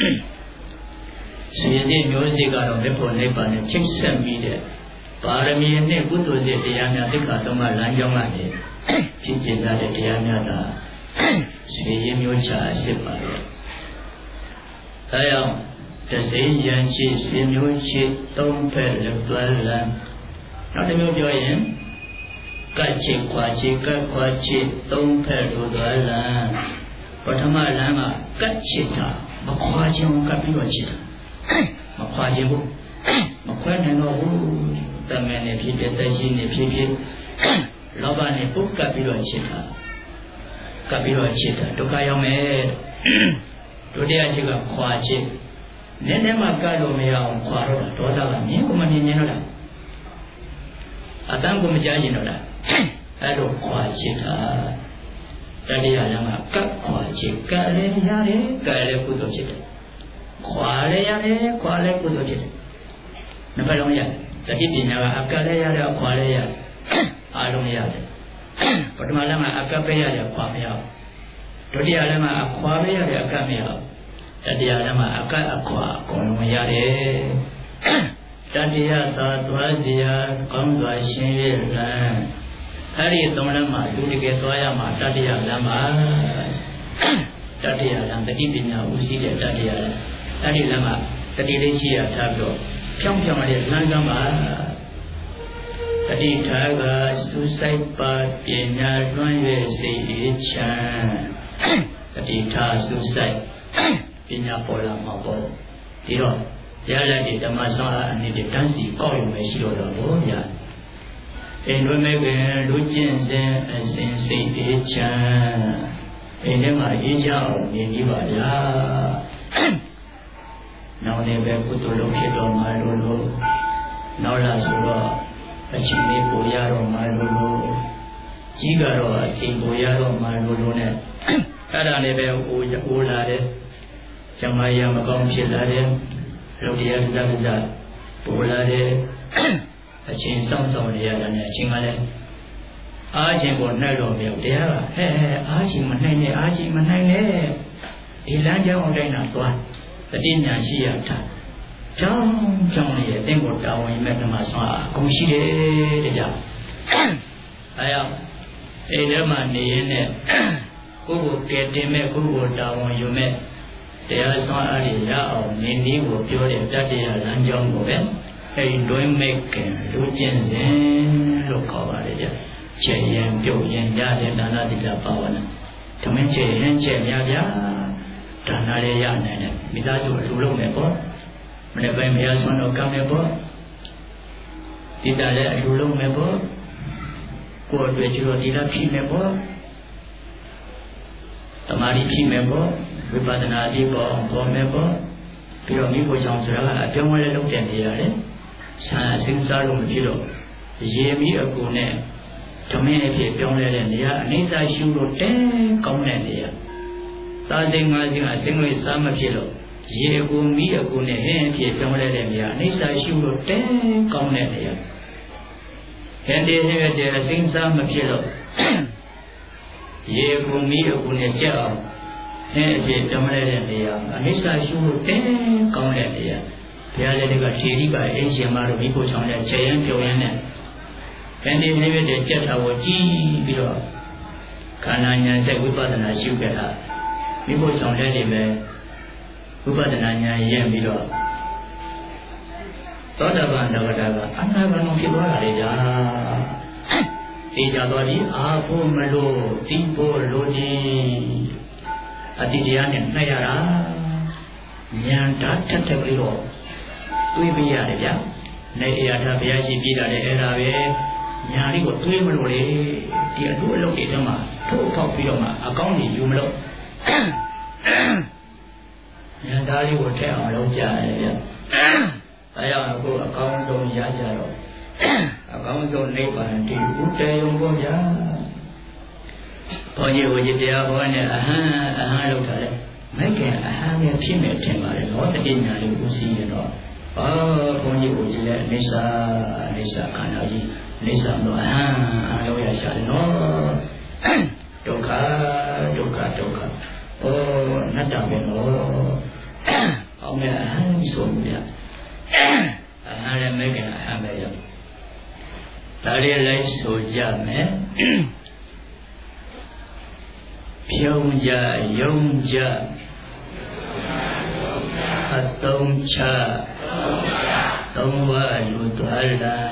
ဆွေစိတ်မျိုးစိတ်ကတော့မေဖို့နိဗ္ဗာန်နဲ့ချိတ်ဆက်ပြီးတဲ့ပါရမီနဲ့ကုသိုလ်စိတ်တရားများသိက္ခာသုံးပါးလမ်းကြောင်းကနေဖြစ်ကျင်တဲ့တရားများသာဆွေရင်းမျိုးချအဖြစ်ပါပဲဒါကြောင့်တစိမ့်ရန်ချစ်ဆွေမျိုးချစ်သုံးဖက်လက်သွမ်းလမ်းနောက်တစ်မျိုးပြောရင်ကတ်ချစ်ခွာချစ်ကတ်ခွာချစ်သုံးဖက်လိုသွားလမ်းပထမလမ်းကကတ်ချစ်တာမခွာခြင်းကပ်ပြီးတော့ချစ်တာမခွာခြင်းဘူးမခွဲနိုင်တော့ဘူးတမန်နဲ့ဖြစ်ဖြစ်သက်ရှိနဲ့ဖြစ်ဖြစ်လောဘနဲ့ပုတ်ကပ်ပြီးတော့ချစ်တာကပ်ပြီးတော့ချစ်တာဒုက္ခရောက်မယ်ဒုတိယချစ်ကခွာချစ်နည်းနည်းမှကပ်လို့မရအောင်ခွာတော့ဒေါသကမြင်ကိုမမြင်ရင်တော့အတန်းကိုမကြားရင်တော့အဲ့လိုခွာချစ်တာတတိယလမ်းကကပ်ခွာချစ်ကပ်လည်းရတယ်ကပ်လည်းကုသိုလ်ဖြစ်တယ်ခွာလည်းရတယ်ခွာလည်းကုသိုလ်ဖြစ်တယ်နှစ်ဖက်လုံးရတယ်တတိပညာကအကပ်လည်းရတယ်ခွာလည်းရတယ်အားလုံးရတယ်ပထမလမ်းကအကပ်ပဲရတယ်ခွာမရဘူးဒုတိယလမ်းကအခွာပဲရတယ်အကပ်မရဘူးတတိယလမ်းကအကပ်အခွာအကုန်လုံးရတယ်တတိယသာသွားစီရာကောင်းစွာရှင်းရလမ်းအဲ့ဒီသုံးလမ်းမှာလူတကယ်သွားရမှာတတိယလမ်းမှာတတိယလမ်းတတိပညာဦးစီးတဲ့တတိယလမ်းအဲ့ဒီလမ်းမှာတတိလေးရှိရထားပြီးတော့ဖြောင်းဖြောင်းတဲ့လမ်းကမှာတတိထားကစုဆိုင်ပါပညာလွှမ်း၍စိတ်အေးချမ်းတတိထားစုဆိုင်ပညာပေါ်လာမှာပေါ့ဒီတော့ရတဲ့ဒီဓမ္မဆောင်အနည်းတန်းစီကောက်ရုံပဲရှိတော့တော့ဗျာအိမ်တွင်မဲ့ခင်လူကျင့်စဉ်အစဉ်စိတ်အေးချမ်းအိမ်ထဲမှာအေးချမ်းအောင်နေကြပါဗျာနောက်လည်းပဲကုသိုလ်လုပ်ဖြစ်တော်မှာလို့နောက်လာဆိုတော့အချိန်လေးပိုရတော့မှာလို့ကြီးကတော့အချိန်ပိုရတော့မှာလို့နဲ့အဲ့ဒါလည်းပဲအိုးလာတယ်ဇမယမကောင်းဖြစ်လာတယ်လူတရားတက္ကသပိုလာတယ်အချင်းဆောင်ဆောင်နေရတာနဲ့အချင်းကလည်းအားချင်းကိုနှက်လို့မရတရားကဟဲ့အားချင်းမနှိုက်နဲ့အားချင်းမနှိုက်နဲ့ဒီလမ်းကြောင်းအတိုင်းသာသွားတတိညာရှိရတာကြောင်းလေးအတင်းကိုတာဝန်မဲ့ဓမ္မဆောင်အကုန်ရှိတယ်တဲ့ကြောင့်အဲရောက်အိမ်ထဲမှာနေရင်းနဲ့ကိုယ့်ကိုကယ်တင်မဲ့ကိုယ့်ကိုတာဝန်ယူမဲ့တရားဆောင်အားရအောင်နေနည်းကိုပြောတဲ့တတိယလမ်းကြောင်းကိုပဲအဲ့ဒီတွင်မဲ့ခင်လူကျင့်စဉ်လို့ခေါ်ပါတယ်ဗျ။ခြေရင်ပြုတ်ရင်ရတဲ့ဒါနတိကပါဝနာ။ဓမင်းခြေရင်ခြေများဗျာ။ဒါနလည်းရနိုင်တယ်။မိသားစုအလူလုံးနဲ့ပေါ့။မနေ့ပိုင်းမရဆွမ်းတော့ကောင်းတယ်ပေါ့။ဒီတာလည်းအလူလုံးနဲ့ပေါ့။ကိုယ်တွေ့ကြတော့ဒီလားဖြစ်မယ်ပေါ့။တမာရီဖြစ်မယ်ပေါ့။ဝိပဿနာဒီပေါ့ပေါ်မယ်ပေါ့။ပြီးတော့မိဖို့ချောင်းဆိုတာကအပြောင်းလဲလုပ်တဲ့နေရတယ်။ဆံအစဉ်စားလို့မဖြစ်တော့ရေမီအကူနဲ့ဓမင်းအဖြစ်ပြောင်းလဲတဲ့နေရာအနိစ္စရှုလို့တဲကောင်းတဲ့နေရာသာသိငါးစင်းအစဉ်လေးစားမဖြစ်လို့ရေအကူမီအကူနဲ့ဟင်းအဖြစ်ပြောင်းလဲတဲ့နေရာအနိစ္စရှုလို့တဲကောင်းတဲ့နေရာဟင်းတဲ့ဟင်းတဲ့အစဉ်စားမဖြစ်လို့ရေအကူမီအကူနဲ့ကြက်အောင်ဟင်းအဖြစ်ပြောင်းလဲတဲ့နေရာအနိစ္စရှုလို့တဲကောင်းတဲ့နေရာဘုရားလည်းကထေရီကအင်းရှင်မတို့မိဖို့ဆောင်တဲ့ခြေရန်ပြုံရန်နဲ့ဗန္ဒီနေရတဲ့ကြက်ထာကိုကြည့်ပြီးတော့ခန္ဓာဉာဏ်ဆက်ဝိပဿနာရှုခဲ့တာမိဖို့ဆောင်တဲ့နေပဲဝိပဿနာဉာဏ်ရင့်ပြီးတော့သောတာပန်သဝတ္တကအနာဂတ်ဖြစ်သွားတာလေကြာဒီကြတော့ဒီအာဖို့မလို့တိဖို့လို့ဒီအတိတရားနဲ့နှိုက်ရတာဉာဏ်ဓာတ်ထက်ထက်ပြီးတော့တွေးပြရတယ်ဗျာ။နေအရာထားဘုရားရှိပြတာလေအဲ့ဒါပဲ nhà đi của tôi mà rồi thì đuổi lâu để cho mà thu thọc video mà con gì dùng lâu nhà ta đi của trẻ ở lâu dài tại sao cô con dùng giá giá rồi con dùng này bạn thì út chơi không có giá bao nhiêu người chơi bao nhiêu lâu rồi mấy cái nghe phim này trên mà nó thì nhà đi cũng xí rồi bao nhiêu người chơi Nisa khả năng gì Nisa nó lâu dài sao nó đâu cả nó đặc biệt nó ông ấy xuống vậy là mấy cái bây giờ ta đi lấy số giờ mẹ phiêu giờ dùng giờ tông cha tông vợ lụt tuổi là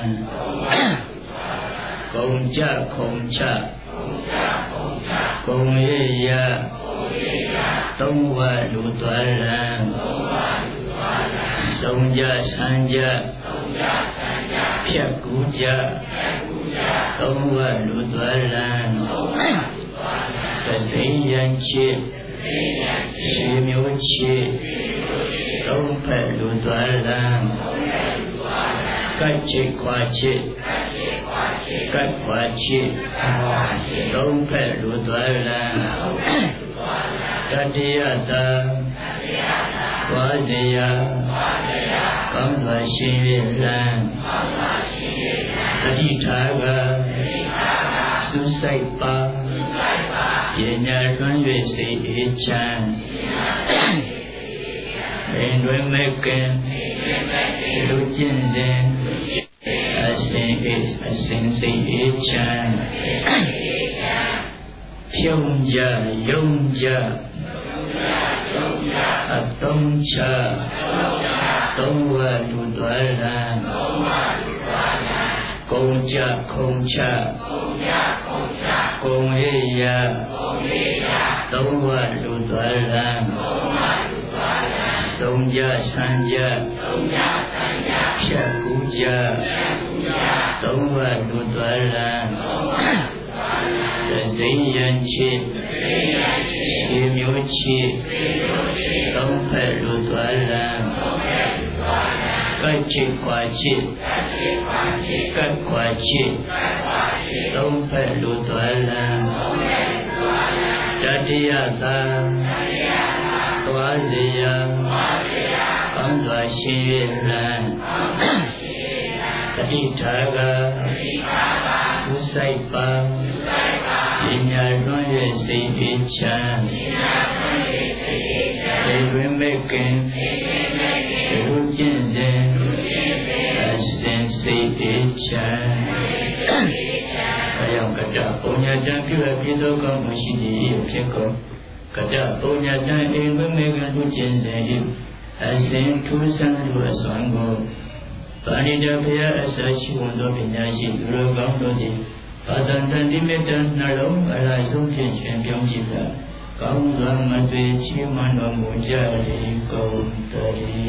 công cha công ye tông vợ lụt tuổi là sông gia san gia phiệt cú gia tông vợ lụt tuổi là cái sinh nhân chi chi miêu chi tông phải lụt tuổi là cách chi qua chi cách qua chi tông phải lụt tuổi là Kadiyata Vajaya Kamva Shivira Adithaga Susaipa Yenya Luân Yue Sĩ Chan Bên đuôi mê kênh Lưu chiên dân Asin Sĩ Chan Phiông gia Yung gia tông cha tông vợ lụt tuổi là công cha công ya tông vợ lụt tuổi là sông gia san gia phiệt cú gia tông vợ lụt tuổi là sinh nhân chi chi miêu chi tông phải lụt tuổi là cách chi qua chi cách qua chi tông phải lụt tuổi là Dadiyata Vajaya Kamva Shivira Adithaga Susaipa Yenya Luân Yue Sĩ Chan Bên đuôi mê kênh Lưu chiên dân Asin Sĩ Chan Ayam kata punya jangan kira kita kau mesti diikat. Kata punya jangan bermegang tujuan sendiri. Asin tulisan dua sanggup. Panida pia asal cium do penyasi dulu kau do di. Padan dan di medan nalong alai sumpian champion kita. Kau dah mati ciuman memujari kau tadi.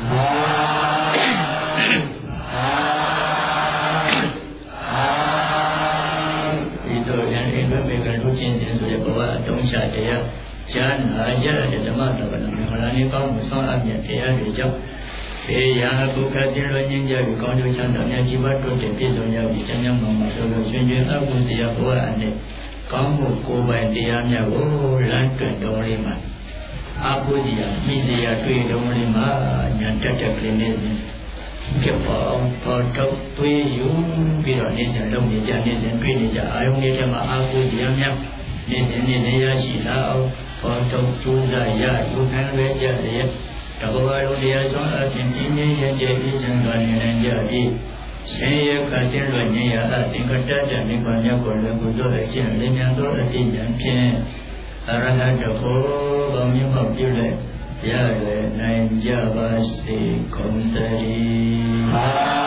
Đông xà địa chân ở dưới để đảm bảo được mình là những con một số âm nhạc địa để cho bây giờ cô các tiên luân nhân giờ con được chân đạo nhà chỉ bắt được để biết rồi nhau bị chân nhân mà rồi được chuyên chuyên áp dụng gì của anh này có một cô bạn đi âm nhạc ô lan truyền đông đi mà áp dụng gì mình gì truyền đông đi mà nhận chất chất lên nên cái phở trâu tuy yếu bây giờ nên sẽ đông để cho nên sẽ truyền để cho ai không nghe mà áp dụng gì âm nhạc nên ya chỉ đạo phật trong tu giải ya tu hành về gia thế đó là lúc dia cho ở trên chính nhân ya chế đi chân đoàn nên ya đi sẽ ya cả trên luận nhân ya ở trên các trái đất nên quan nhau của lượng của tôi ở trên lên nhân tôi ở trên nhân kia ở ra là được có bao nhiêu học như vậy ya này ya bác sĩ công ty